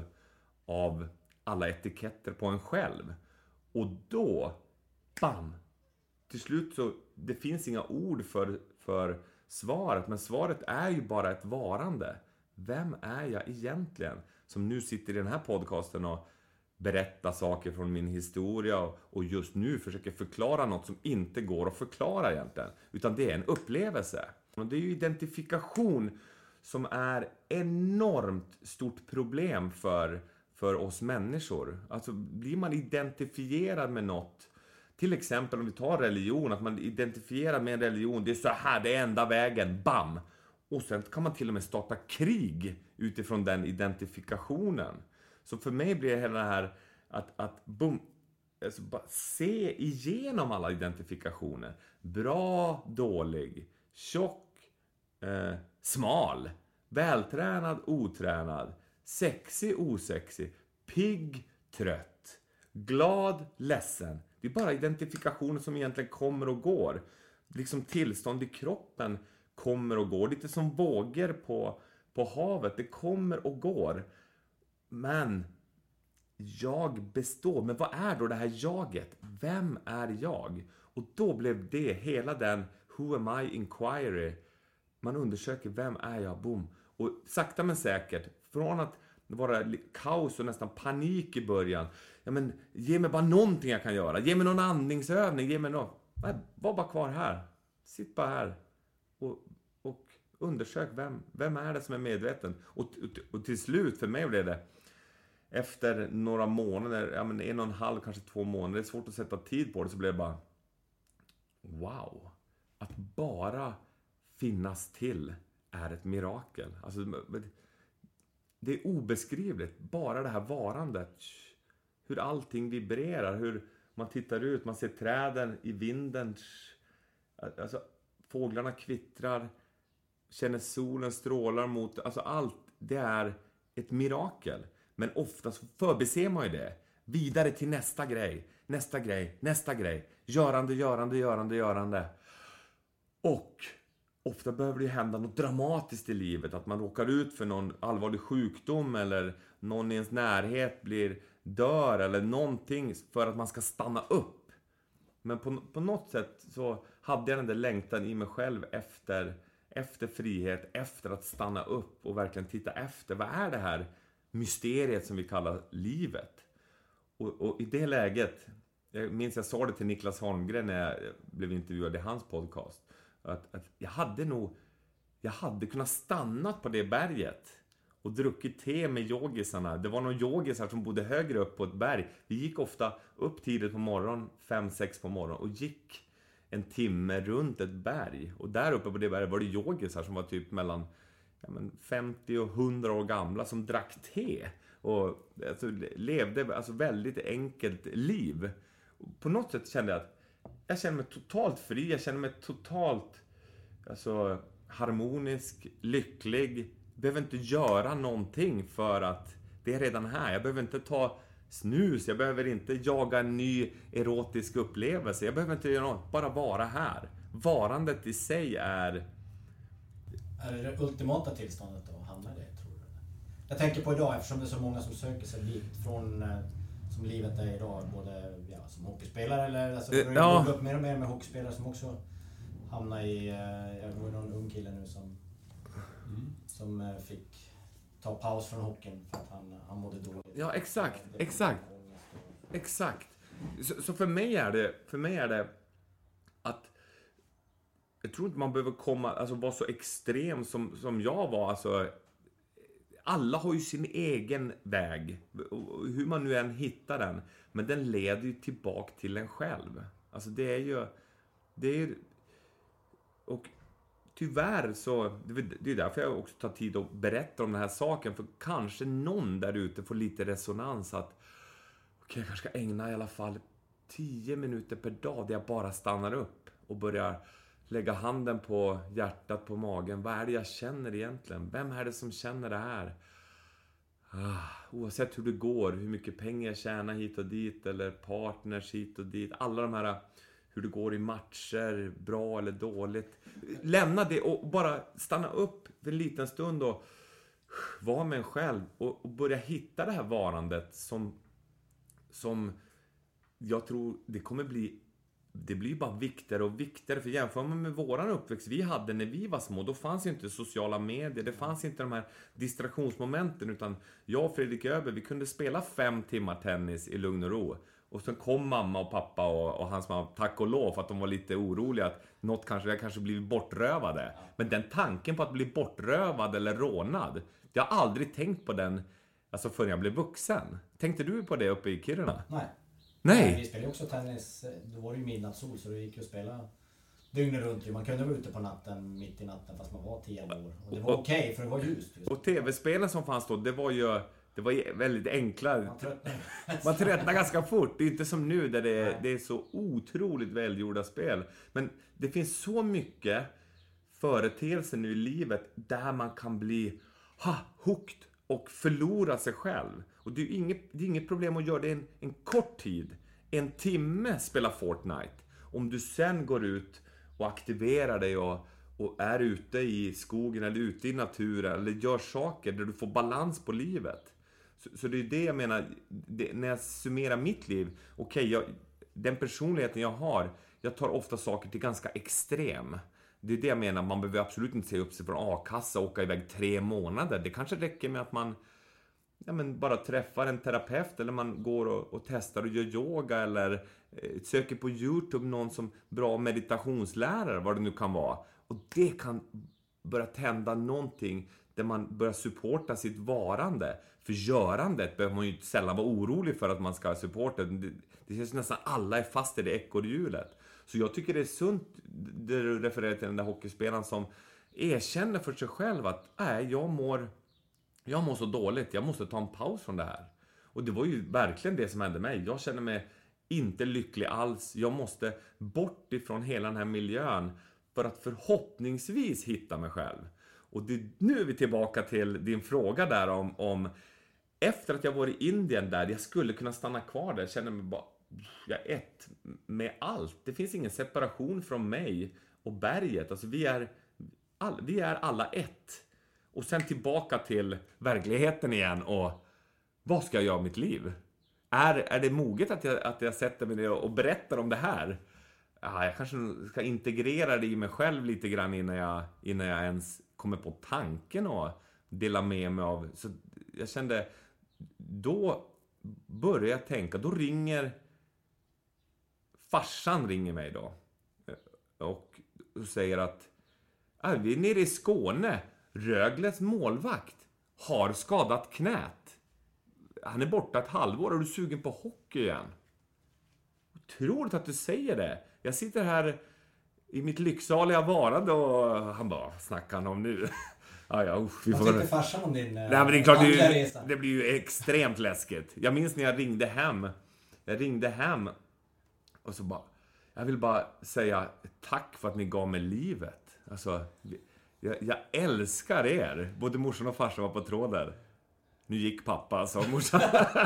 av alla etiketter på en själv? Och då, bam! Till slut så, det finns inga ord för svaret. Men svaret är ju bara ett varande. vem är jag egentligen? Som nu sitter i den här podcasten och berättar saker från min historia och just nu försöker förklara något som inte går att förklara egentligen. Utan det är en upplevelse. Och det är ju identifikation som är enormt stort problem för oss människor. Alltså blir man identifierad med något, till exempel om vi tar religion, att man identifierar med en religion, det är så här, det är enda vägen, bam! Och sen kan man till och med starta krig utifrån den identifikationen. Så för mig blir det hela det här att boom, alltså bara se igenom alla identifikationer. Bra, dålig, tjock, smal, vältränad, otränad, sexig, osexig, pigg, trött, glad, ledsen. Det är bara identifikationer som egentligen kommer och går. Liksom tillstånd i kroppen kommer och går. Lite som vågor på havet. Det kommer och går. Men jag består. Men vad är då det här jaget? Vem är jag? Och då blev det hela den Who am I inquiry. Man undersöker vem är jag? Boom. Och sakta men säkert. Från att vara kaos och nästan panik i början. Ja, men ge mig bara någonting jag kan göra. Ge mig någon andningsövning. Ge mig något. Nej, var bara kvar här. Sitt bara här. Och undersök vem är det som är medveten. Och till slut för mig blev det efter några månader, ja men 1,5, kanske 2 månader, det är svårt att sätta tid på det, så blev det bara wow, att bara finnas till är ett mirakel. Alltså det är obeskrivligt, bara det här varandet, hur allting vibrerar, hur man tittar ut, man ser träden i vinden, alltså fåglarna kvittrar, känner solen strålar mot, alltså allt, det är ett mirakel. Men ofta så förbiser man ju det. Vidare till nästa grej. Nästa grej. Nästa grej. Görande. Och ofta behöver det hända något dramatiskt i livet. Att man råkar ut för någon allvarlig sjukdom. Eller någon i ens närhet dör. Eller någonting för att man ska stanna upp. Men på något sätt så hade jag den där längtan i mig själv efter frihet. Efter att stanna upp och verkligen titta efter. Vad är det här mysteriet som vi kallar livet? Och i det läget, jag minns jag sa det till Niklas Holmgren när jag blev intervjuad i hans podcast, att jag hade kunnat stanna på det berget och druckit te med yogisarna. Det var någon yogisar som bodde högre upp på ett berg. Vi gick ofta upp tidigt på morgonen, 5-6 på morgonen, och gick en timme runt ett berg. Och där uppe på det berget var det yogisar som var typ mellan 50 och 100 år gamla, som drack te och alltså, levde alltså väldigt enkelt liv. Och på något sätt kände jag kände mig totalt fri, jag kände mig totalt alltså, harmonisk, lycklig. Jag behöver inte göra någonting för att det är redan här. Jag behöver inte ta snus, jag behöver inte jaga en ny erotisk upplevelse. Jag behöver inte göra något, bara vara här. Varandet i sig är det ultimata tillståndet att hamna i det, tror du? Jag tänker på idag, eftersom det är så många som söker sig dit från som livet är idag, både som hockeyspelare eller alltså, går upp mer och mer med hockeyspelare som också hamnar i, jag var någon ung kille nu som fick ta paus från hockeyn för att han mådde dåligt. Ja, exakt. Så för mig är det att jag tror inte man behöver vara så extrem som jag var. Alltså, alla har ju sin egen väg. Hur man nu än hittar den. Men den leder ju tillbaka till en själv. Alltså det är och tyvärr så, det är därför jag också tar tid att berätta om den här saken. För kanske någon där ute får lite resonans att okej, jag kanske ska ägna i alla fall 10 minuter per dag där jag bara stannar upp och börjar lägga handen på hjärtat, på magen. Vad är det jag känner egentligen? Vem är det som känner det här? Oavsett hur det går, hur mycket pengar jag tjänar hit och dit, eller partners hit och dit. Alla de här, hur det går i matcher, bra eller dåligt. Lämna det och bara stanna upp för en liten stund och vara med en själv. Och börja hitta det här varandet som jag tror det kommer bli det blir bara viktigare och viktigare. För jämför man med våran uppväxt vi hade när vi var små, då fanns ju inte sociala medier, det fanns inte de här distraktionsmomenten, utan jag och Fredrik Öberg, vi kunde spela 5 timmar tennis i lugn och ro. Och sen kom mamma och pappa och hans mamma, tack och lov, för att de var lite oroliga att jag kanske blivit bortrövade. Men den tanken på att bli bortrövad eller rånad, jag har aldrig tänkt på den alltså förrän jag blev vuxen. Tänkte du på det uppe i Kiruna? Nej. Vi spelade också tennis, då var det ju midnattssol, så det gick ju att spela dygnet runt. Man kunde vara ute på natten, mitt i natten, fast man var 10 år. Och det var okej, för det var ljust. Och tv-spelen som fanns då, det var ju väldigt enkla. Man tröttnar ganska fort. Det är inte som nu där det är så otroligt välgjorda spel. Men det finns så mycket företeelser nu i livet där man kan bli hooked och förlora sig själv. Och det är inget problem att göra det en kort tid. 1 timme spela Fortnite. Om du sen går ut och aktiverar dig och är ute i skogen eller ute i naturen eller gör saker där du får balans på livet. Så det är det jag menar, när jag summerar mitt liv. Den personligheten jag har, jag tar ofta saker till ganska extrem. Det är det jag menar, man behöver absolut inte säga upp sig från a-kassa och åka iväg 3 månader. Det kanske räcker med att man bara träffar en terapeut, eller man går och testar och gör yoga, eller söker på YouTube någon som bra meditationslärare, vad det nu kan vara. Och det kan börja tända någonting där man börjar supporta sitt varande. För görandet behöver man ju sällan vara orolig för att man ska supporta. Det känns nästan alla är fast i det ekorrhjulet. Så jag tycker det är sunt, det du refererar till den där hockeyspelaren som erkänner för sig själv att jag mår så dåligt, jag måste ta en paus från det här. Och det var ju verkligen det som hände mig. Jag känner mig inte lycklig alls. Jag måste bort ifrån hela den här miljön för att förhoppningsvis hitta mig själv. Och nu är vi tillbaka till din fråga där om efter att jag var i Indien där, jag skulle kunna stanna kvar där. Jag känner mig bara, jag är ett med allt. Det finns ingen separation från mig och berget. Alltså vi är alla ett. Och sen tillbaka till verkligheten igen och vad ska jag göra i mitt liv? Är det moget att jag sätter mig ner och berättar om det här? Jag kanske ska integrera det i mig själv lite grann innan jag ens kommer på tanken och dela med mig av. Så jag kände, då börjar jag tänka, då farsan ringer mig då och säger att vi är nere i Skåne, Rögles målvakt har skadat knät. Han är borta 1 halvår och du är sugen på hockey igen. Otroligt att du säger det. Jag sitter här i mitt lycksaliga varande och han bara, snackar han om nu? Vad tyckte farsan om din Nej, men det är klart, det blir ju extremt läskigt. Jag minns när jag ringde hem och så bara, jag vill bara säga tack för att ni gav mig livet. Alltså, jag älskar er. Både morsan och farsan var på tråden. Nu gick pappa, sa morsan.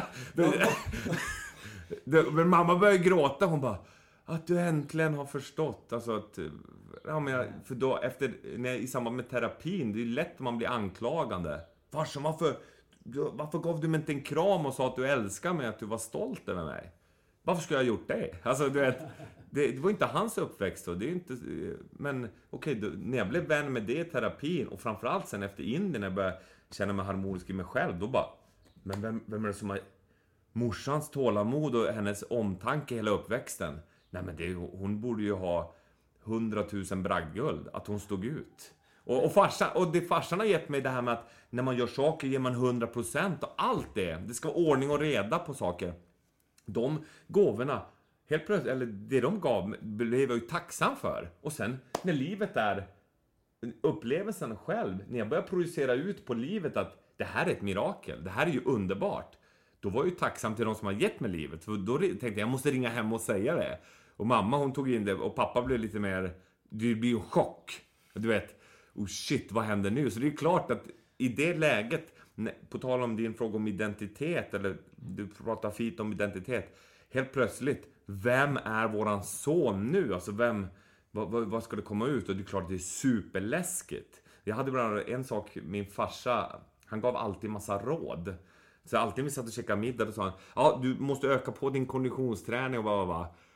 Men mamma började gråta. Hon bara, att du äntligen har förstått. Alltså att, för då i samband med terapin, det är lätt att man blir anklagande. Farsan, varför gav du mig inte en kram och sa att du älskar mig, att du var stolt över mig? Varför skulle jag ha gjort det? Alltså du vet, det var inte hans uppväxt då. Det är inte, men när jag blev vän med det i terapin och framförallt sen efter Indien när jag började känna mig harmonisk i mig själv, då bara, men vem är det som har morsans tålamod och hennes omtanke hela uppväxten? Nej, men hon borde ju ha 100 000 bragdguld att hon stod ut. Och det farsan har gett mig det här med att när man gör saker ger man 100% och allt det ska vara ordning och reda på saker. De gåvorna, helt plötsligt, eller det de gav, blev jag ju tacksam för. Och sen när livet är upplevelsen själv, när jag börjar projicera ut på livet att det här är ett mirakel, det här är ju underbart. Då var jag ju tacksam till de som har gett mig livet. För då tänkte jag måste ringa hem och säga det. Och mamma hon tog in det och pappa blev lite mer, det blir ju chock. Du vet, shit, vad händer nu? Så det är klart att i det läget, på tal om din fråga om identitet, eller du pratar fint om identitet, helt plötsligt, vem är våran son nu? Alltså vad ska det komma ut? Och det är klart det är superläskigt. Jag hade bland annat en sak, min farsa, han gav alltid massa råd. Så alltid vi satt och käkade middag och sa han, du måste öka på din konditionsträning och vad.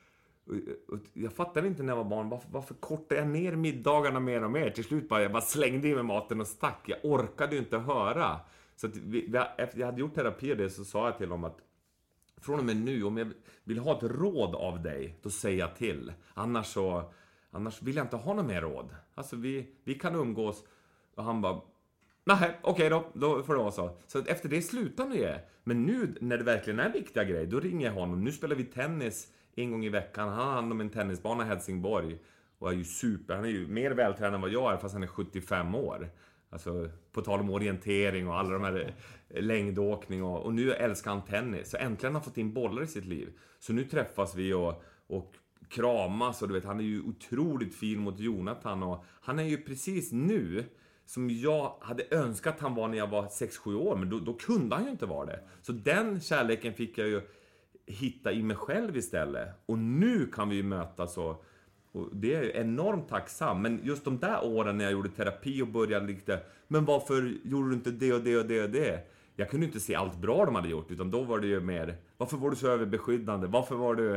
Och jag fattade inte när jag var barn, varför kortade jag ner middagarna mer och mer? Till slut jag bara slängde i mig maten och stack. Jag orkade ju inte höra. Så att efter jag hade gjort terapi och det, så sa jag till dem att från och med nu, om jag vill ha ett råd av dig, då säger jag till. Annars vill jag inte ha något mer råd. Alltså vi kan umgås. Och han bara, nej, okej då får det vara så. Så efter det slutar nu. Men nu när det verkligen är viktiga grejer, då ringer jag honom. Nu spelar vi tennis en gång i veckan. Han har hand om en tennisbana i Helsingborg. Och är ju han är ju mer vältränad än vad jag är, fast han är 75 år. Alltså på tal om orientering och alla de här längdåkning och nu älskar han tennis. Så äntligen har han fått in bollar i sitt liv. Så nu träffas vi och kramas, och du vet, han är ju otroligt fin mot Jonathan, och han är ju precis nu som jag hade önskat han var när jag var 6-7 år, men då kunde han ju inte vara det. Så den kärleken fick jag ju hitta i mig själv istället. Och nu kan vi ju mötas, och det är ju enormt tacksam. Men just de där åren när jag gjorde terapi och började lite, men varför gjorde du inte det och det och det och det? Jag kunde inte se allt bra de hade gjort, utan då var det ju mer, varför var du så överbeskyddande? Varför var du...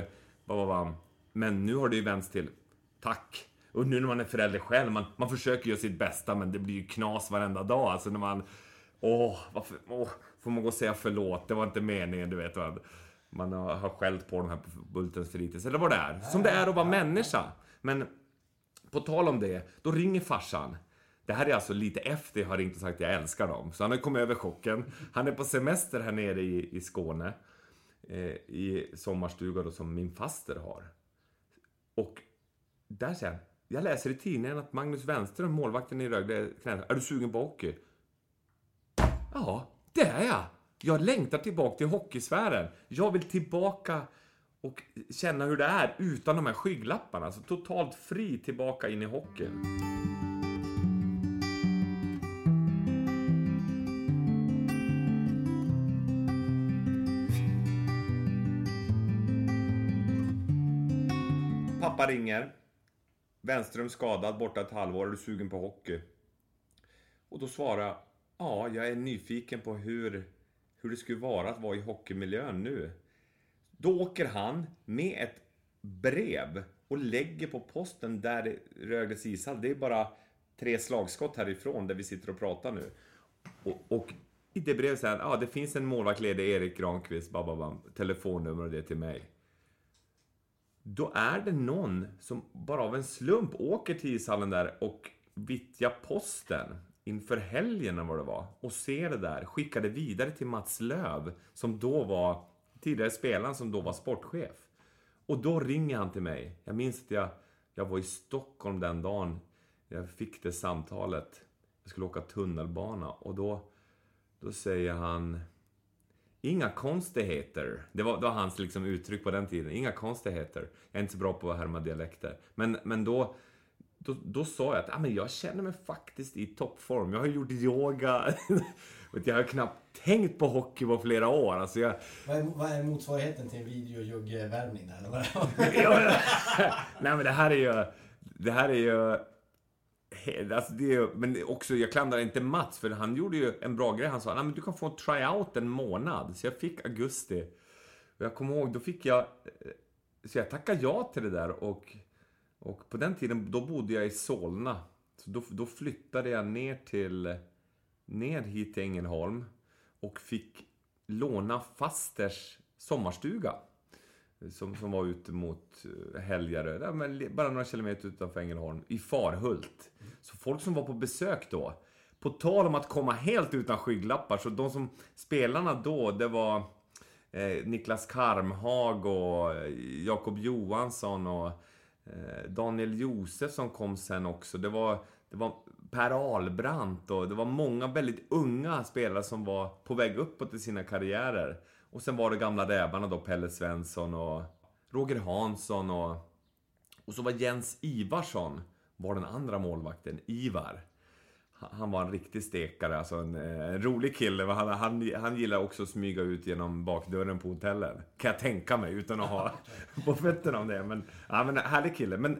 Men nu har det ju vänts till, tack. Och nu när man är förälder själv, man försöker göra sitt bästa, men det blir ju knas varenda dag. Alltså när man, får man gå och säga förlåt, det var inte meningen, du vet vad. Man har skällt på de här på Bultens fritids, eller vad det är. Som det är att vara människa. Men på tal om det, då ringer farsan. Det här är alltså lite efter jag har ringt och sagt att jag älskar dem. Så han har kommit över chocken. Han är på semester här nere i Skåne. I sommarstuga då, som min faster har. Och där säger han, jag läser i tidningen att Magnus Wenström, målvakten i Rögle, är du sugen på hockey? Ja, det är jag. Jag längtar tillbaka till hockeysfären. Jag vill tillbaka och känna hur det är utan de här skygglapparna. Alltså totalt fri tillbaka in i hockeyn. Pappa ringer. Wenström skadad, borta ett halvår. Är du sugen på hockey? Och då svarar ja, jag är nyfiken på hur det skulle vara att vara i hockeymiljön nu. Då åker han med ett brev och lägger på posten där Rögles ishall. Det är bara 3 slagskott härifrån där vi sitter och pratar nu. Och i det brevet säger han, det finns en målvakt ledig, Erik Granqvist, telefonnummer och det till mig. Då är det någon som bara av en slump åker till ishallen där och vittjar posten inför helgen eller vad det var, och ser det där, skickade vidare till Mats Löv, som då var tidigare spelaren, som då var sportchef. Och då ringer han till mig. Jag minns att jag var i Stockholm den dagen jag fick det samtalet. Jag skulle åka tunnelbana, och då säger han, inga konstigheter. Det var hans liksom uttryck på den tiden. Inga konstigheter. Jag är inte så bra på att härma dialekter. Men då sa jag att men jag känner mig faktiskt i toppform. Jag har gjort yoga. Jag har knappt tänkt på hockey på flera år. Alltså Vad är motsvarigheten till en videojuggvärmning där? Nej, men det här är ju alltså men också, jag klandrar inte Mats, för han gjorde ju en bra grej. Han sa, men du kan få en tryout en månad. Så jag fick augusti. Och jag kommer ihåg, så jag tackade ja till det där. Och på den tiden, då bodde jag i Solna. Så då flyttade jag ner hit till Ängelholm. Och fick låna fasters sommarstuga. Som var ute mot Helgarö, bara några kilometer utanför Ängelholm, i Farhult. Så folk som var på besök då, på tal om att komma helt utan skygglappar, så de som spelarna då, det var Niklas Karmhag och Jakob Johansson och Daniel Josef som kom sen också. Det var Per Ahlbrandt, och det var många väldigt unga spelare som var på väg uppåt i sina karriärer. Och sen var det gamla rävarna då, Pelle Svensson och Roger Hansson och så var Jens Ivarsson var den andra målvakten, Ivar. Han var en riktig stekare, alltså en rolig kille. Han gillar också att smyga ut genom bakdörren på hotellen. Kan jag tänka mig, utan att ha på fötterna om det. Men härlig kille. Men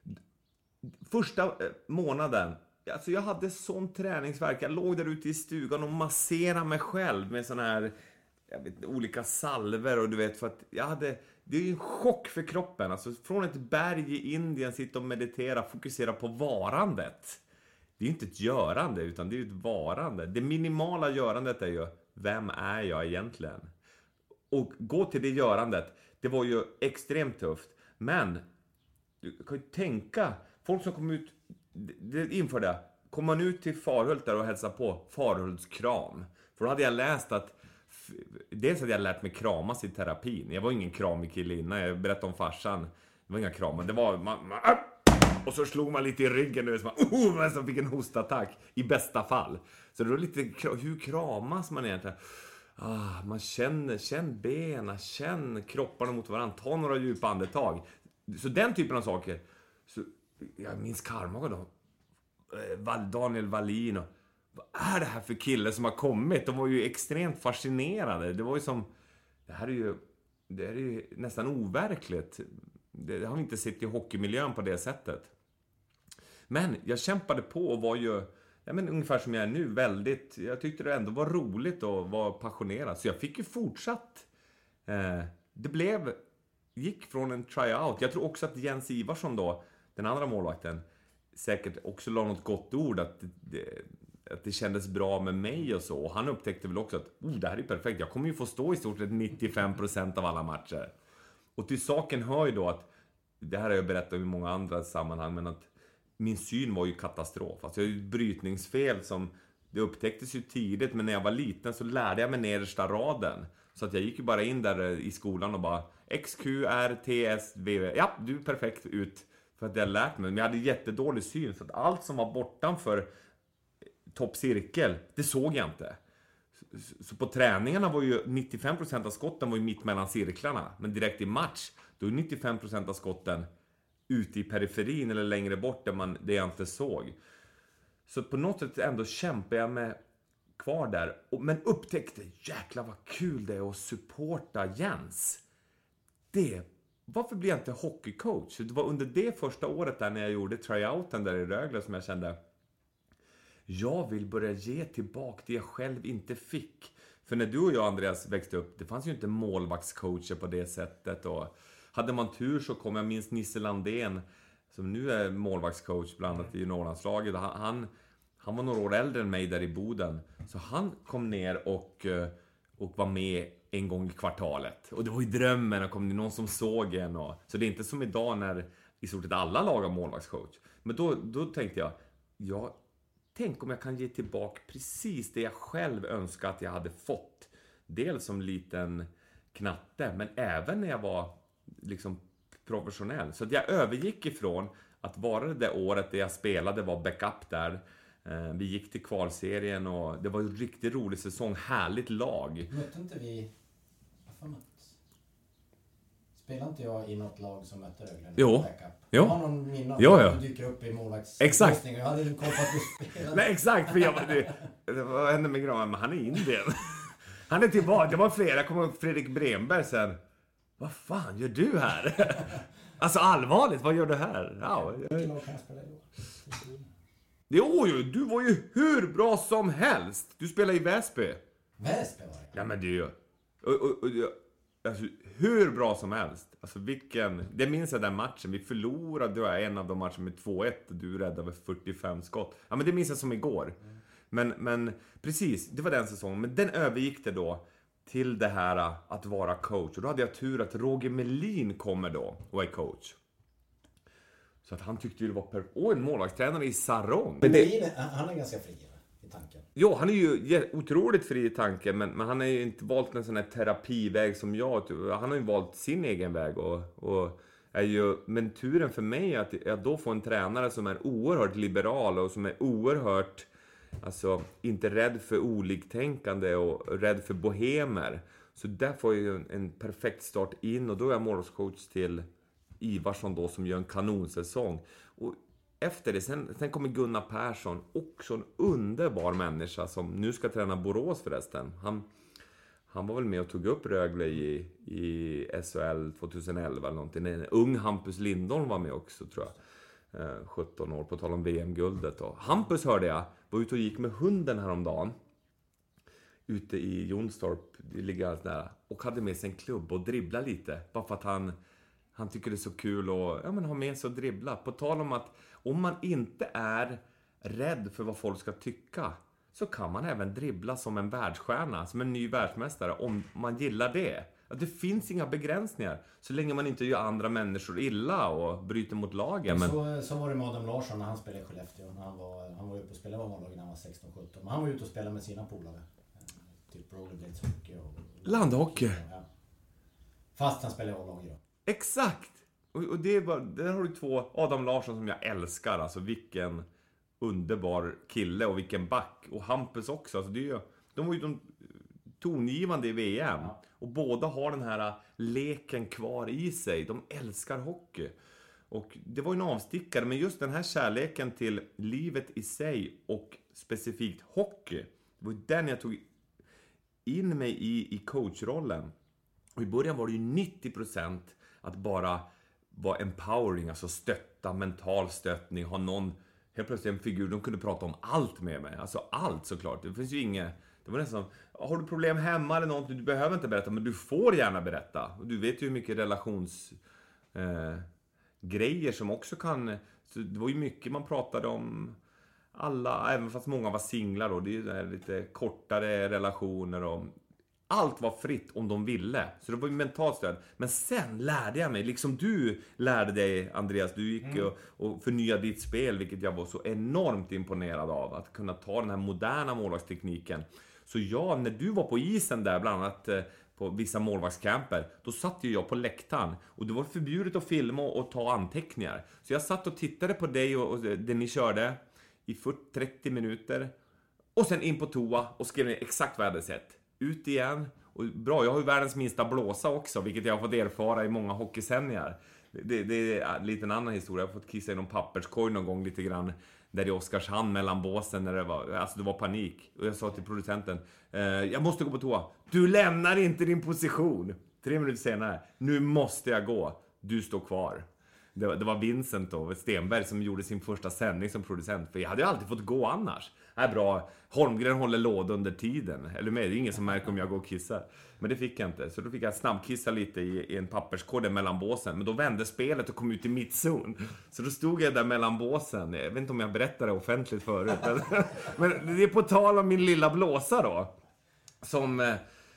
första månaden, alltså jag hade sån träningsvärk. Jag låg där ute i stugan och masserade mig själv med sån här olika salver, och du vet, för att det är ju en chock för kroppen. Alltså från ett berg i Indien, sitta och meditera, fokusera på varandet. Det är ju inte ett görande, utan det är ju ett varande. Det minimala görandet är ju, vem är jag egentligen? Och gå till det görandet, det var ju extremt tufft. Men du kan ju tänka, folk som kom ut, det inför det, kom man ut till Farhult där och hälsa på, Farhultskram. För då hade jag läst att, dels hade jag lärt mig kramas i terapin. Jag var ingen kramig kille innan, jag berättade om farsan. Det var inga kramar, det var och så slog man lite i ryggen nu, så fick en hostattack i bästa fall. Så det var lite, hur kramas man egentligen? Man känner benen, känner kropparna mot varandra, ta några djupa andetag. Så den typen av saker. Så jag minns Karma då, Daniel Wallin, och vad är det här för kille som har kommit? De var ju extremt fascinerade. Det var ju som, det är ju nästan overkligt. Det har vi inte sett i hockeymiljön på det sättet. Men jag kämpade på och var ju, ungefär som jag är nu, väldigt, jag tyckte det ändå var roligt och var passionerad. Så jag fick ju fortsatt. Gick från en tryout. Jag tror också att Jens Ivarsson då, den andra målvakten, säkert också la något gott ord, att det kändes bra med mig och så. Och han upptäckte väl också att det här är perfekt. Jag kommer ju få stå i stort sett 95% av alla matcher. Och till saken hör ju då att, det här har jag berättat i många andra sammanhang, men att min syn var ju katastrof. Alltså jag har ju ett brytningsfel det upptäcktes ju tidigt, men när jag var liten så lärde jag mig nedersta raden. Så att jag gick ju bara in där i skolan och bara XQRTSV. Ja, du är perfekt ut. För att jag lärt mig. Men jag hade jättedålig syn. Så att allt som var bortanför toppcirkel, det såg jag inte. Så på träningarna var ju 95% av skotten var ju mitt mellan cirklarna. Men direkt i match, då är 95% av skotten ute i periferin eller längre bort där jag inte såg. Så på något sätt ändå kämpade jag med kvar där. Men upptäckte, jäklar vad kul det är att supporta Jens. Varför blir jag inte hockeycoach? Det var under det första året där när jag gjorde tryouten där i Rögle som jag kände, jag vill börja ge tillbaka det jag själv inte fick. För när du och jag, Andreas, växte upp, det fanns ju inte målvaktscoacher på det sättet. Och hade man tur så kom jag minst Nisse Landén, som nu är målvaktscoach bland annat i Norrlandslaget. Han var några år äldre än mig där i Boden. Så han kom ner och var med en gång i kvartalet. Och det var ju drömmen, och kom det någon som såg en. Så det är inte som idag när i stort sett alla lag har målvaktscoach. Men då tänkte jag, tänk om jag kan ge tillbaka precis det jag själv önskar att jag hade fått. Dels som liten knatte, men även när jag var liksom professionell. Så att jag övergick ifrån att vara det där året där jag spelade, var backup där. Vi gick till kvalserien och det var en riktigt rolig säsong, härligt lag. Mötte inte vi... Spelade inte jag i något lag som mötte Rögle? Jo. Jag har någon minne av att du dyker upp i målvakts... Exakt. Jag hade ju koll på att du spelade. Nej, exakt. För vad hände med Gran? Men han är i Indien. Han är tillbaka. Det var flera. Jag kommer ihåg Fredrik Bremberg sen. Vad fan gör du här? Alltså allvarligt, vad gör du här? Ja, vilken lag kan jag spela i då? Du var ju hur bra som helst. Du spelar i Väsby. Väsby var det? Ja, men det är ju... Alltså, hur bra som helst. Alltså det minns jag den matchen. Vi förlorade, det var en av de matcherna med 2-1 och du räddade över 45 skott. Ja, men det minns jag som igår. Men precis, det var den säsongen. Men den övergick det då till det här att vara coach. Och då hade jag tur att Roger Melin kommer då och är coach. Så att han tyckte ju det var en målvaktstränare i sarong. Men han är ganska fri i tanken. Ja, han är ju otroligt fri i tanken, men han har ju inte valt en sån här terapiväg som jag. Han har ju valt sin egen väg och är ju, men turen för mig är att jag då får en tränare som är oerhört liberal och som är oerhört, alltså inte rädd för oliktänkande och rädd för bohemer. Så där får jag ju en perfekt start in, och då är jag målvaktscoach till Ivarsson då som gör en kanonsäsong. Och efter det, sen kommer Gunnar Persson, också en underbar människa som nu ska träna Borås förresten. Han var väl med och tog upp Rögle i SHL 2011 eller någonting. En ung Hampus Lindholm var med också, tror jag. 17 år, på tal om VM-guldet. Och Hampus hörde jag, var ute och gick med hunden häromdagen ute i Jonstorp, det ligger allt där, och hade med sig en klubb och dribbla lite. Bara för att han tycker det är så kul att ha med sig och dribbla. På tal om att om man inte är rädd för vad folk ska tycka, så kan man även dribbla som en världsstjärna, som en ny världsmästare, om man gillar det. Att det finns inga begränsningar, så länge man inte gör andra människor illa och bryter mot lagen. Men... Så var det med Adam Larsson när han spelade i Skellefteå. När han var uppe och spelade med mållagen när han var 16-17. Men han var ute och spelade med sina polare. Typ rollerblades hockey och landhockey. Ja. Fast han spelade i A-laget då. Exakt! Och det är bara, där har du två, Adam Larsson som jag älskar. Alltså vilken underbar kille och vilken back. Och Hampus också. Alltså det är ju, de var ju de tongivande i VM. Ja. Och båda har den här leken kvar i sig. De älskar hockey. Och det var ju en avstickare. Men just den här kärleken till livet i sig och specifikt hockey, det var ju den jag tog in mig i coachrollen. Och i början var det ju 90% att bara vara empowering, alltså stötta, mental stöttning, ha någon, helt plötsligt en figur, de kunde prata om allt med mig. Alltså allt såklart. Det finns ju inget, det var nästan, har du problem hemma eller något, du behöver inte berätta, men du får gärna berätta. Och du vet ju hur mycket relationsgrejer som också kan, så det var ju mycket man pratade om. Alla, även fast många var singlar då, det är ju lite kortare relationer och allt var fritt om de ville. Så det var ju mentalt stöd. Men sen lärde jag mig, liksom du lärde dig, Andreas, du gick och förnyade ditt spel, vilket jag var så enormt imponerad av, att kunna ta den här moderna målvaktstekniken. Så när du var på isen där, bland annat på vissa målvaktscamper, då satt ju jag på läktaren och det var förbjudet att filma och ta anteckningar. Så jag satt och tittade på dig och det ni körde i 30 minuter. Och sen in på toa och skrev ner exakt vad jag hade sett. Ut igen. Och bra, jag har ju världens minsta blåsa också, vilket jag har fått erfara i många hockeysändningar. Det är lite en annan historia. Jag har fått kissa i någon papperskorg någon gång lite grann där i Oskarshamn mellan båsen när det var panik. Och jag sa till producenten, jag måste gå på toa. Du lämnar inte din position. 3 minuter senare, nu måste jag gå. Du står kvar. Det var Vincent då, Stenberg, som gjorde sin första sändning som producent. För jag hade ju alltid fått gå annars. Bra, Holmgren håller låd under tiden. Eller med, det är ingen som märker om jag går och kissar. Men det fick jag inte. Så då fick jag snabbkissa lite i en papperskård mellan båsen. Men då vände spelet och kom ut i mittzon. Så då stod jag där mellan båsen. Jag vet inte om jag berättade det offentligt förut. Men det är på tal om min lilla blåsa då. Som...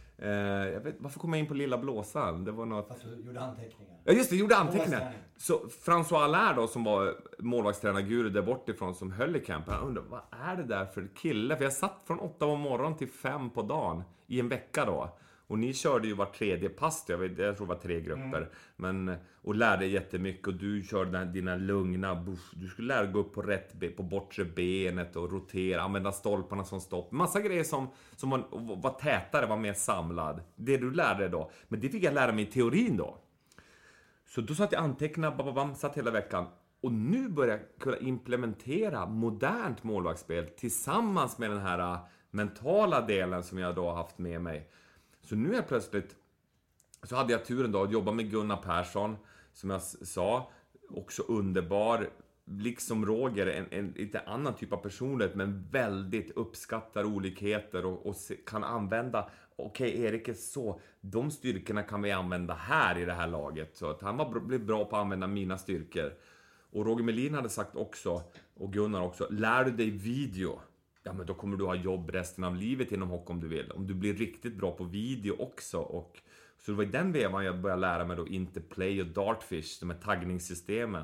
jag vet, varför kom jag in på lilla blåsan? Det var något... Fast du gjorde anteckningar. Ja just det, gjorde anteckningar. Så François Allaire då, som var målvaktstränarguru där bortifrån, som höll i campen, jag undrar, vad är det där för kille? För jag satt från 8 på morgonen till 5 på dagen i en vecka då. Och ni körde ju var tredje pass, jag tror det var 3 grupper. Och lärde jättemycket, och du körde dina lugna, du skulle lära dig gå upp på bortre benet och rotera, använda stolparna som stopp. Massa grejer som var tätare, var mer samlad. Det du lärde dig då. Men det fick jag lära mig i teorin då. Så då satt jag antecknade, satt hela veckan. Och nu börjar jag kunna implementera modernt målvaktsspel tillsammans med den här mentala delen som jag då har haft med mig. Så nu är plötsligt, så hade jag turen då att jobba med Gunnar Persson, som jag sa, också underbar, liksom Roger, en lite annan typ av personlighet, men väldigt uppskattar olikheter och kan använda, okej, Erik är så, de styrkorna kan vi använda här i det här laget. Så att han blev bra på att använda mina styrkor. Och Roger Melin hade sagt också, och Gunnar också, lär du dig video, ja men då kommer du ha jobb resten av livet inom hockey om du vill. Om du blir riktigt bra på video också. Och så det var i den vevan jag började lära mig då Interplay och Dartfish, de här taggningssystemen.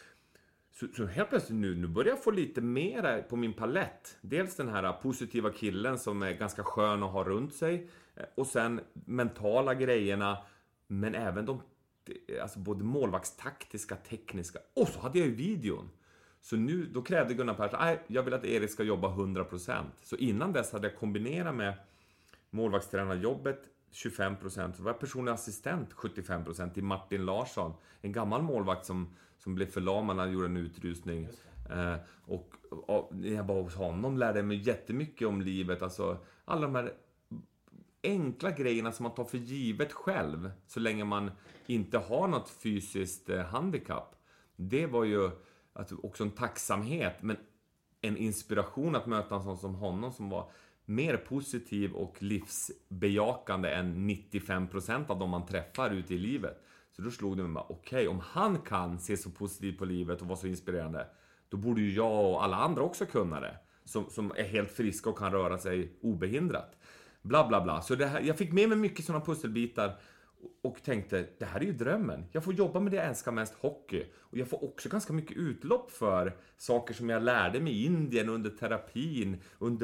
Så helt plötsligt nu börjar jag få lite mer på min palett. Dels den här positiva killen som är ganska skön att ha runt sig. Och sen mentala grejerna. Men även alltså både målvaktstaktiska, tekniska. Och så hade jag ju videon. Så nu, då krävde Gunnar Persson, jag vill att Erik ska jobba 100%. Så innan dess hade jag kombinerat med målvaktstränarjobbet 25%. Så var jag personlig assistent 75% till Martin Larsson. En gammal målvakt som blev förlamad när han gjorde en utrustning. Och jag var hos honom, lärde mig jättemycket om livet. Alltså alla de här enkla grejerna som man tar för givet själv. Så länge man inte har något fysiskt handikapp. Det var ju... Alltså också en tacksamhet, men en inspiration att möta en sån som honom som var mer positiv och livsbejakande än 95% av de man träffar ute i livet. Så då slog det mig bara, okej, om han kan se så positivt på livet och vara så inspirerande, då borde ju jag och alla andra också kunna det. Som är helt friska och kan röra sig obehindrat. Bla bla bla. Så det här, jag fick med mig mycket sådana pusselbitar och tänkte, det här är ju drömmen. Jag får jobba med det jag älskar mest, hockey. Och jag får också ganska mycket utlopp för saker som jag lärde mig i Indien under terapin.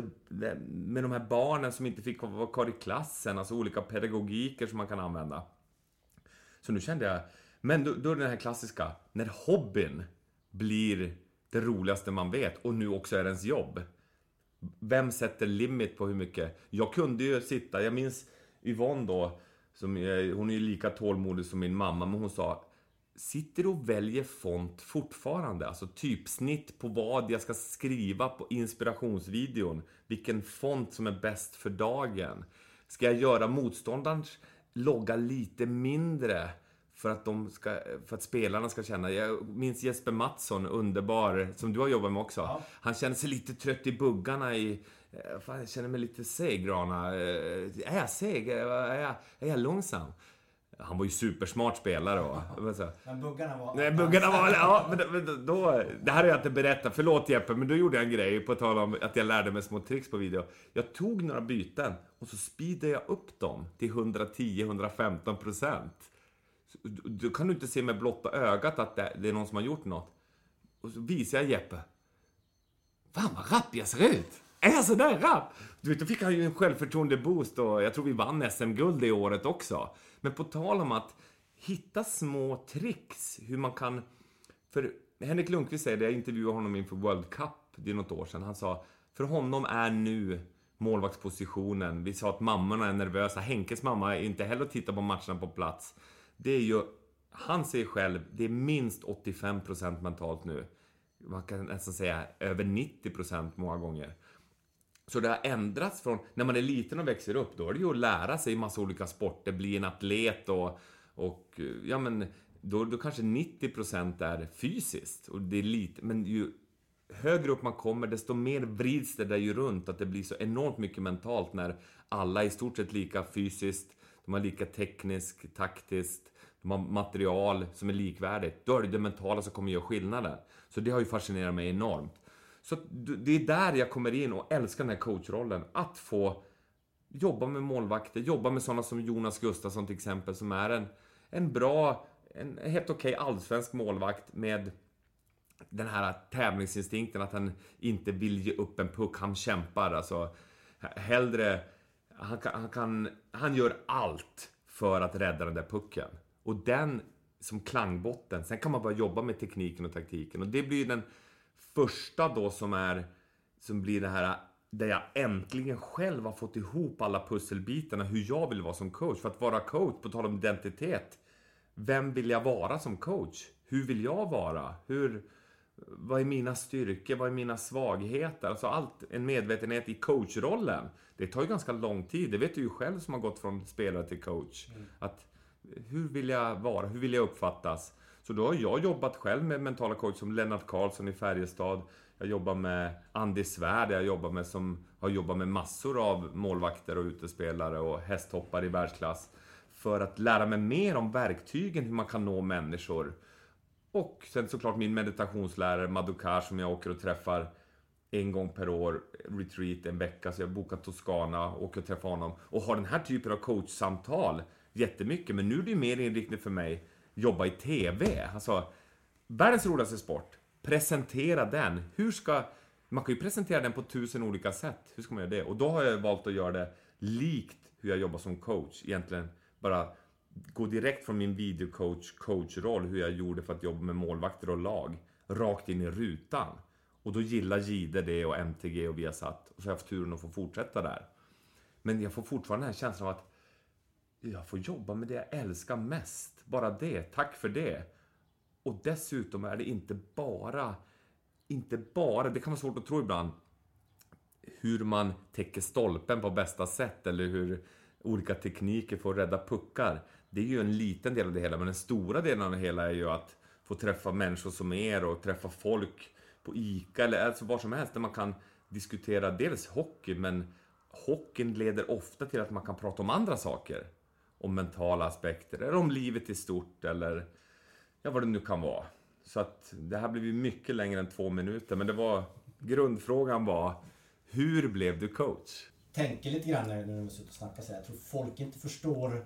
Med de här barnen som inte fick vara kvar i klassen. Alltså olika pedagogiker som man kan använda. Så nu kände jag, men då är det den här klassiska, när hobbyn blir det roligaste man vet och nu också är ens jobb. Vem sätter limit på hur mycket? Jag kunde ju sitta, jag minns Yvonne då, hon är ju lika tålmodig som min mamma, men hon sa, sitter du och väljer font fortfarande? Alltså typsnitt på vad jag ska skriva på inspirationsvideon. Vilken font som är bäst för dagen. Ska jag göra motståndarens logga lite mindre för att spelarna ska känna. Jag minns Jesper Mattsson, underbar, som du har jobbat med också. Ja. Han känner sig lite trött i buggarna jag känner mig lite seg, Rana. Är jag seg? Är jag långsam? Han var ju supersmart spelare. Men buggarna var... Nej, buggarna var... Ja, men då... Det här är jag inte berättat. Förlåt Jeppe, men då gjorde jag en grej på tal om att jag lärde mig små tricks på video. Jag tog några byten och så speedade jag upp dem till 110-115%. Då kan du inte se med blotta ögat att det är någon som har gjort något. Och så visar jag Jeppe. Fan vad rapp jag ser ut! Är jag så där rapp? Du vet, då fick han ju en självförtroende boost och jag tror vi vann SM-guld det året också. Men på tal om att hitta små tricks, hur man kan... För Henrik Lundqvist säger det, jag intervjuade honom inför World Cup, det är något år sedan. Han sa, för honom är nu målvaktspositionen. Vi sa att mammorna är nervösa. Henkes mamma är inte heller att titta på matcherna på plats. Det är ju, han säger själv, det är minst 85% mentalt nu. Man kan nästan säga över 90% många gånger. Så det har ändrats från, när man är liten och växer upp, då är det ju att lära sig i massa olika sporter, bli en atlet och ja men, då kanske 90% är fysiskt. Och det är lite, men ju högre upp man kommer, desto mer vrids det där ju runt, att det blir så enormt mycket mentalt när alla är i stort sett lika fysiskt, de har lika tekniskt, taktiskt, de har material som är likvärdigt. Då är det mentala som kommer göra skillnaden. Så det har ju fascinerat mig enormt. Så det är där jag kommer in och älskar den här coachrollen. Att få jobba med målvakter, jobba med sådana som Jonas Gustafsson till exempel, som är en bra, en helt okej allsvensk målvakt med den här tävlingsinstinkten, att han inte vill ge upp en puck, han kämpar. Alltså, hellre, han gör allt för att rädda den där pucken. Och den som klangbotten, sen kan man bara jobba med tekniken och taktiken. Och det blir den första då som blir det här där jag äntligen själv har fått ihop alla pusselbitarna, hur jag vill vara som coach. För att vara coach, på tal om identitet, vem vill jag vara som coach? Hur vill jag vara? Vad är mina styrkor? Vad är mina svagheter? Alltså allt, en medvetenhet i coachrollen. Det tar ju ganska lång tid. Det vet du ju själv som har gått från spelare till coach. Att hur vill jag vara? Hur vill jag uppfattas? Så då har jag jobbat själv med mentala coach som Lennart Karlsson i Färjestad. Jag jobbar med Andy Svärd, som har jobbat med massor av målvakter och utespelare och hästhoppare i världsklass. För att lära mig mer om verktygen, hur man kan nå människor. Och sen såklart min meditationslärare Madhukar, som jag åker och träffar en gång per år, retreat en vecka. Så jag bokar Toscana, åker och träffar honom. Och har den här typen av coachsamtal jättemycket. Men nu är det mer inriktning för mig jobba i TV. Alltså, världens roligaste sport. Presentera den. Man kan ju presentera den på 1000 olika sätt. Hur ska man göra det? Och då har jag valt att göra det likt hur jag jobbar som coach. Egentligen bara gå direkt från min videocoach-coachroll, hur jag gjorde för att jobba med målvakter och lag, rakt in i rutan. Och då gillar Gide det och MTG och Viasat. Och så har jag haft turen att få fortsätta där. Men jag får fortfarande den här känslan av att jag får jobba med det jag älskar mest. Bara det. Tack för det. Och dessutom är det inte bara, det kan vara svårt att tro ibland, hur man täcker stolpen på bästa sätt eller hur olika tekniker får rädda puckar. Det är ju en liten del av det hela, men den stora delen av det hela är ju att få träffa människor som er och träffa folk på ICA eller alltså var som helst, där man kan diskutera dels hockey men hockeyn leder ofta till att man kan prata om andra saker. Om mentala aspekter, eller om livet i stort, eller vad det nu kan vara. Så att det här blev ju mycket längre än 2 minuter, men grundfrågan var, hur blev du coach? Tänker lite grann när du sitter och snackar så här. Jag tror folk inte förstår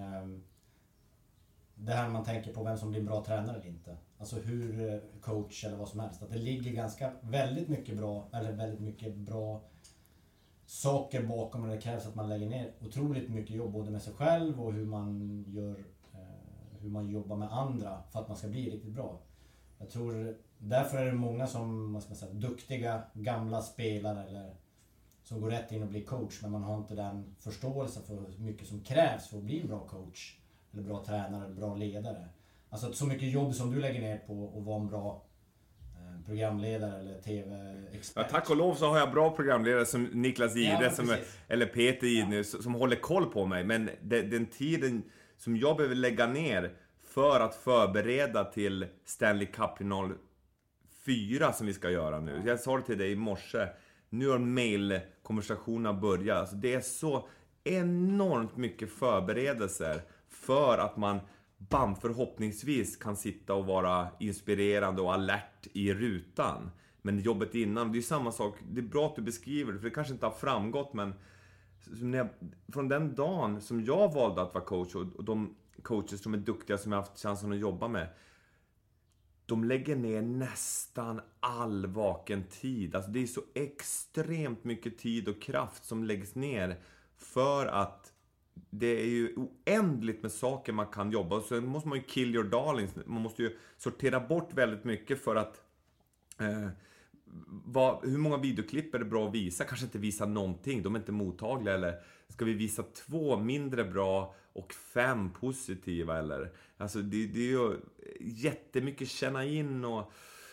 det här när man tänker på vem som blir en bra tränare eller inte. Alltså hur coach eller vad som helst. Att det ligger väldigt mycket bra saker bakom, och det krävs att man lägger ner otroligt mycket jobb både med sig själv och hur man jobbar med andra för att man ska bli riktigt bra. Jag tror därför är det många som, vad ska man säga, duktiga gamla spelare eller som går rätt in och blir coach, men man har inte den förståelse för hur mycket som krävs för att bli en bra coach eller bra tränare eller bra ledare. Alltså så mycket jobb som du lägger ner på att vara en bra programledare eller tv-expert. Ja, tack och lov så har jag bra programledare som Niklas Ide eller Peter Ide som håller koll på mig. Men den tiden som jag behöver lägga ner för att förbereda till Stanley Cup-final 4 som vi ska göra nu. Jag sa det till dig i morse. Nu har mailkonversationerna börjat. Alltså det är så enormt mycket förberedelser för att man förhoppningsvis kan sitta och vara inspirerande och alert i rutan. Men jobbet innan, det är samma sak. Det är bra att du beskriver det, för det kanske inte har framgått, men från den dagen som jag valde att vara coach och de coaches som är duktiga som jag har haft chansen att jobba med, de lägger ner nästan all vaken tid. Alltså det är så extremt mycket tid och kraft som läggs ner för att det är ju oändligt med saker man kan jobba. Och så måste man ju kill your darlings. Man måste ju sortera bort väldigt mycket för att hur många videoklipp är det bra att visa? Kanske inte visa någonting, de är inte mottagliga. Eller ska vi visa 2 mindre bra och 5 positiva? Eller? Alltså det är ju jättemycket känna in och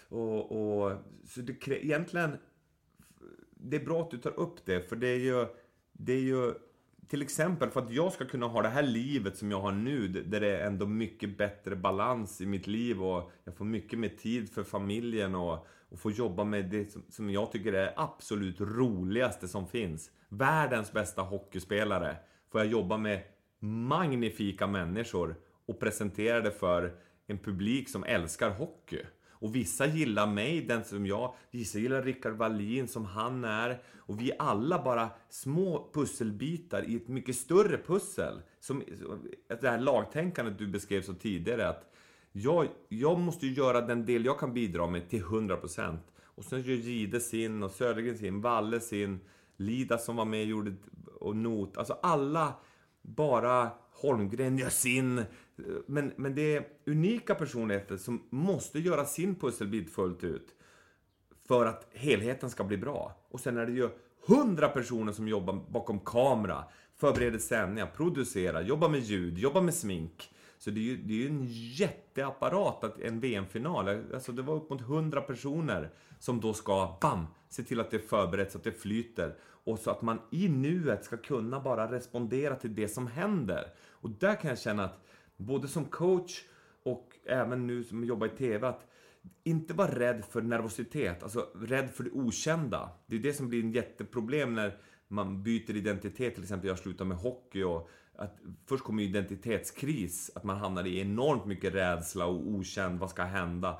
så egentligen det är bra att du tar upp det, för det är ju till exempel för att jag ska kunna ha det här livet som jag har nu, där det är ändå mycket bättre balans i mitt liv och jag får mycket mer tid för familjen och få jobba med det som jag tycker är absolut roligaste som finns. Världens bästa hockeyspelare. Får jag jobba med magnifika människor och presentera det för en publik som älskar hockey. Och vissa gillar mig, den som jag. Vissa gillar Rickard Wallin som han är. Och vi är alla bara små pusselbitar i ett mycket större pussel. Som det här lagtänkandet du beskrev så tidigare. Att jag måste ju göra den del jag kan bidra med till 100%. Och sen gör Gide sin och Södergren sin, Valle sin, Lida som var med gjorde och Not. Alltså alla, bara Holmgren gör sin. Men det är unika personligheter som måste göra sin pusselbit fullt ut för att helheten ska bli bra. Och sen är det ju 100 personer som jobbar bakom kamera, förbereder sändningar, producerar, jobbar med ljud, jobbar med smink. Så det är ju en jätteapparat att en VM-final. Alltså det var upp mot 100 personer som då ska se till att det är förberett så att det flyter. Och så att man i nuet ska kunna bara respondera till det som händer. Och där kan jag känna att både som coach och även nu som jobbar i tv, att inte vara rädd för nervositet, alltså rädd för det okända. Det är det som blir en jätteproblem när man byter identitet. Till exempel jag slutar med hockey och att först kommer identitetskris, att man hamnar i enormt mycket rädsla och okänd, vad ska hända,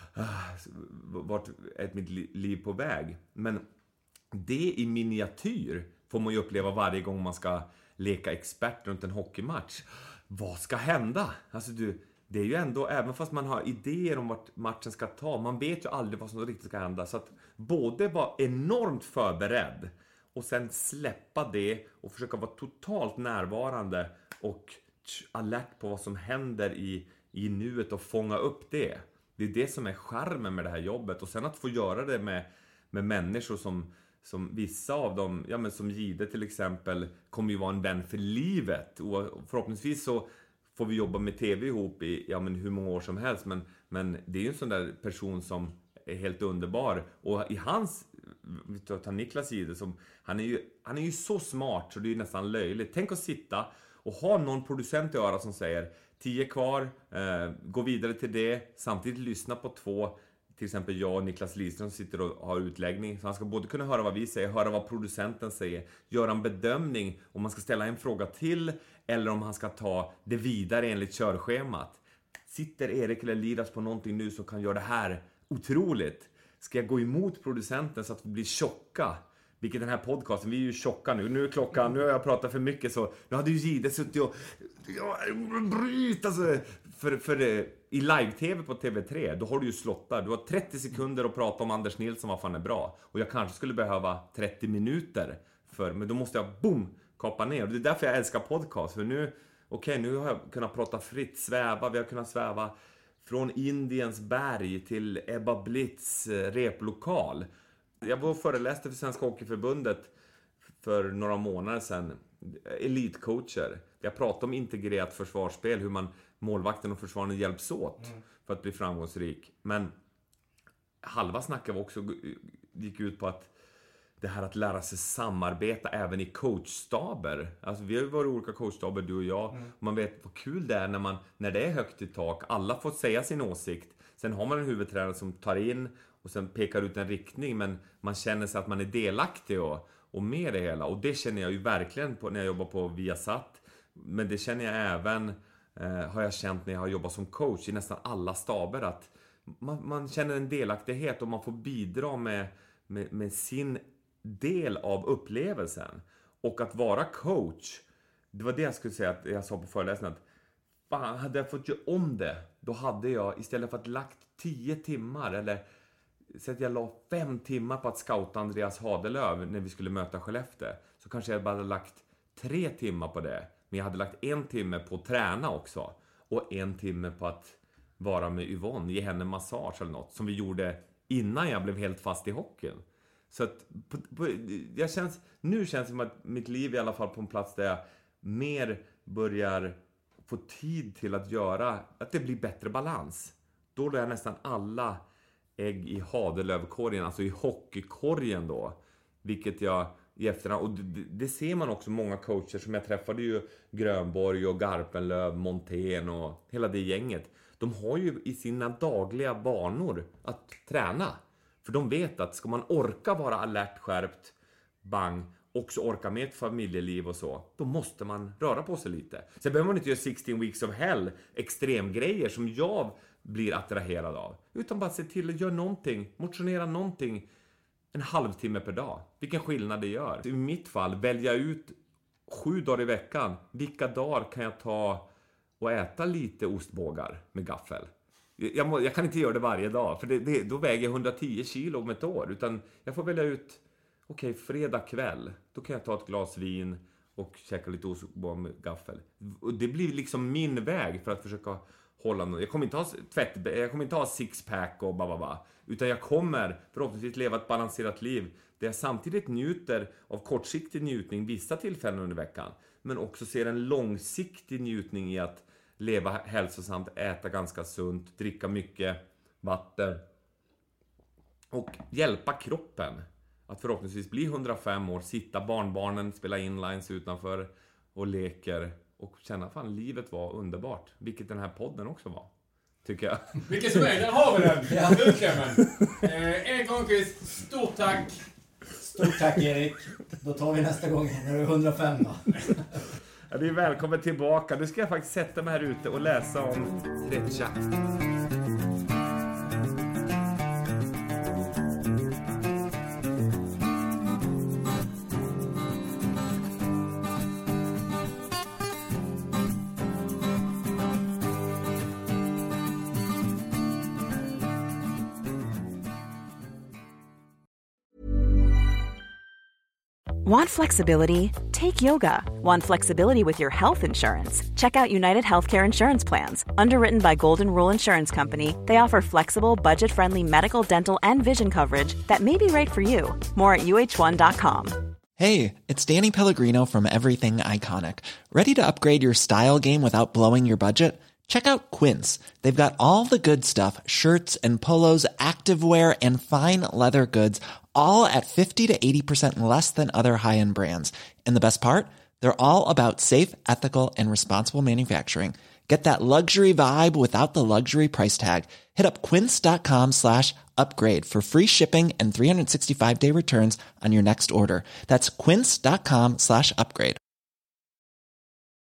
vart är mitt liv på väg. Men det i miniatyr får man ju uppleva varje gång man ska leka expert runt en hockeymatch. Vad ska hända? Alltså det är ju ändå, även fast man har idéer om vart matchen ska ta, man vet ju aldrig vad som riktigt ska hända. Så att både vara enormt förberedd och sen släppa det och försöka vara totalt närvarande och alert på vad som händer i nuet och fånga upp det. Det är det som är charmen med det här jobbet. Och sen att få göra det med människor som vissa av dem, ja men som Gide till exempel, kommer ju vara en vän för livet. Och förhoppningsvis så får vi jobba med tv ihop i hur många år som helst. Men det är ju en sån där person som är helt underbar. Och i hans, vi tar Niklas Gide, som han är ju så smart så det är nästan löjligt. Tänk att sitta och ha någon producent i öra som säger 10 kvar, gå vidare till det, samtidigt lyssna på 2 till exempel jag och Niklas Lidström sitter och har utläggning. Så han ska både kunna höra vad vi säger, höra vad producenten säger, göra en bedömning om man ska ställa en fråga till eller om han ska ta det vidare enligt körschemat. Sitter Erik eller Lidas på någonting nu som kan göra det här otroligt? Ska jag gå emot producenten så att vi blir tjocka? Vilket den här podcasten, vi är ju tjocka nu. Nu är klockan, nu har jag pratat för mycket så nu hade ju Gide suttit och bryt alltså, för i live-tv på TV3, då har du ju slottar. Du har 30 sekunder att prata om Anders Nilsson, vad fan är bra. Och jag kanske skulle behöva 30 minuter men då måste jag kapa ner. Och det är därför jag älskar podcast. För nu har jag kunnat prata fritt, sväva. Vi har kunnat sväva från Indiens berg till Ebba Blitz replokal. Jag var och föreläste för Svenska Hockeyförbundet för några månader sedan. Elitcoacher. Jag pratade om integrerat försvarsspel, hur målvakten och försvararen hjälps åt för att bli framgångsrik. Men halva snacket gick ut på att det här att lära sig samarbeta även i coachstaber. Alltså vi har ju varit olika coachstaber, du och jag. Man vet vad kul det är när det är högt i tak. Alla får säga sin åsikt. Sen har man en huvudtränare som tar in och sen pekar ut en riktning. Men man känner sig att man är delaktig och med det hela. Och det känner jag ju verkligen på när jag jobbar på Viasat. Men det känner jag även, har jag känt när jag har jobbat som coach i nästan alla staber. Att man känner en delaktighet och man får bidra med sin del av upplevelsen. Och att vara coach, det var det jag skulle säga att jag sa på föreläsningen. Att fan, hade jag fått göra om det, då hade jag istället för att lagt 10 timmar eller så att jag la 5 timmar på att scouta Andreas Hadelöv när vi skulle möta Skellefteå, så kanske jag bara lagt 3 timmar på det. Men jag hade lagt 1 timme på att träna också. Och 1 timme på att vara med Yvonne, ge henne massage eller något. Som vi gjorde innan jag blev helt fast i hockeyn. Så att nu känns det som att mitt liv är i alla fall på en plats där jag mer börjar få tid till att göra att det blir bättre balans. Då är nästan alla ägg i Hadelövkorgen, alltså i hockeykorgen då. Vilket jag i efterhand, och det ser man också många coacher som jag träffade ju, Grönborg och Garpenlöv, Montén och hela det gänget. De har ju i sina dagliga banor att träna. För de vet att ska man orka vara alert, skärpt, bang, också orka med ett familjeliv och så, då måste man röra på sig lite. Sen behöver man inte göra 16 weeks of hell, extremgrejer som jag blir attraherad av. Utan bara se till att göra någonting, motionera någonting en halvtimme per dag. Vilken skillnad det gör. I mitt fall, välja ut 7 dagar i veckan. Vilka dagar kan jag ta och äta lite ostbågar med gaffel? Jag kan inte göra det varje dag, för då väger jag 110 kilo om ett år. Utan jag får välja ut, fredag kväll, då kan jag ta ett glas vin och käka lite ostbågar med gaffel. Och det blir liksom min väg för att försöka hålla något. Jag kommer inte ha sixpack och bababa. Utan jag kommer förhoppningsvis leva ett balanserat liv där jag samtidigt njuter av kortsiktig njutning vissa tillfällen under veckan. Men också ser en långsiktig njutning i att leva hälsosamt, äta ganska sunt, dricka mycket vatten. Och hjälpa kroppen att förhoppningsvis bli 105 år, sitta barnbarnen, spela inlines utanför och leker. Och känna fan, livet var underbart. Vilket den här podden också var, tycker jag. Vilket som är, där har vi den. Utklämmen. Erik Holmqvist, stort tack. Stort tack Erik. Då tar vi nästa gång när du är 105 då. Ja, det är välkommen tillbaka. Nu ska jag faktiskt sätta mig här ute och läsa om Treccia. Want flexibility? Take yoga. Want flexibility with your health insurance? Check out United Healthcare Insurance Plans. Underwritten by Golden Rule Insurance Company, they offer flexible, budget-friendly medical, dental, and vision coverage that may be right for you. More at uh1.com. Hey, it's Danny Pellegrino from Everything Iconic. Ready to upgrade your style game without blowing your budget? Check out Quince. They've got all the good stuff, shirts and polos, activewear, and fine leather goods, all at 50 to 80% less than other high-end brands. And the best part? They're all about safe, ethical, and responsible manufacturing. Get that luxury vibe without the luxury price tag. Hit up quince.com/upgrade for free shipping and 365-day returns on your next order. That's quince.com/upgrade.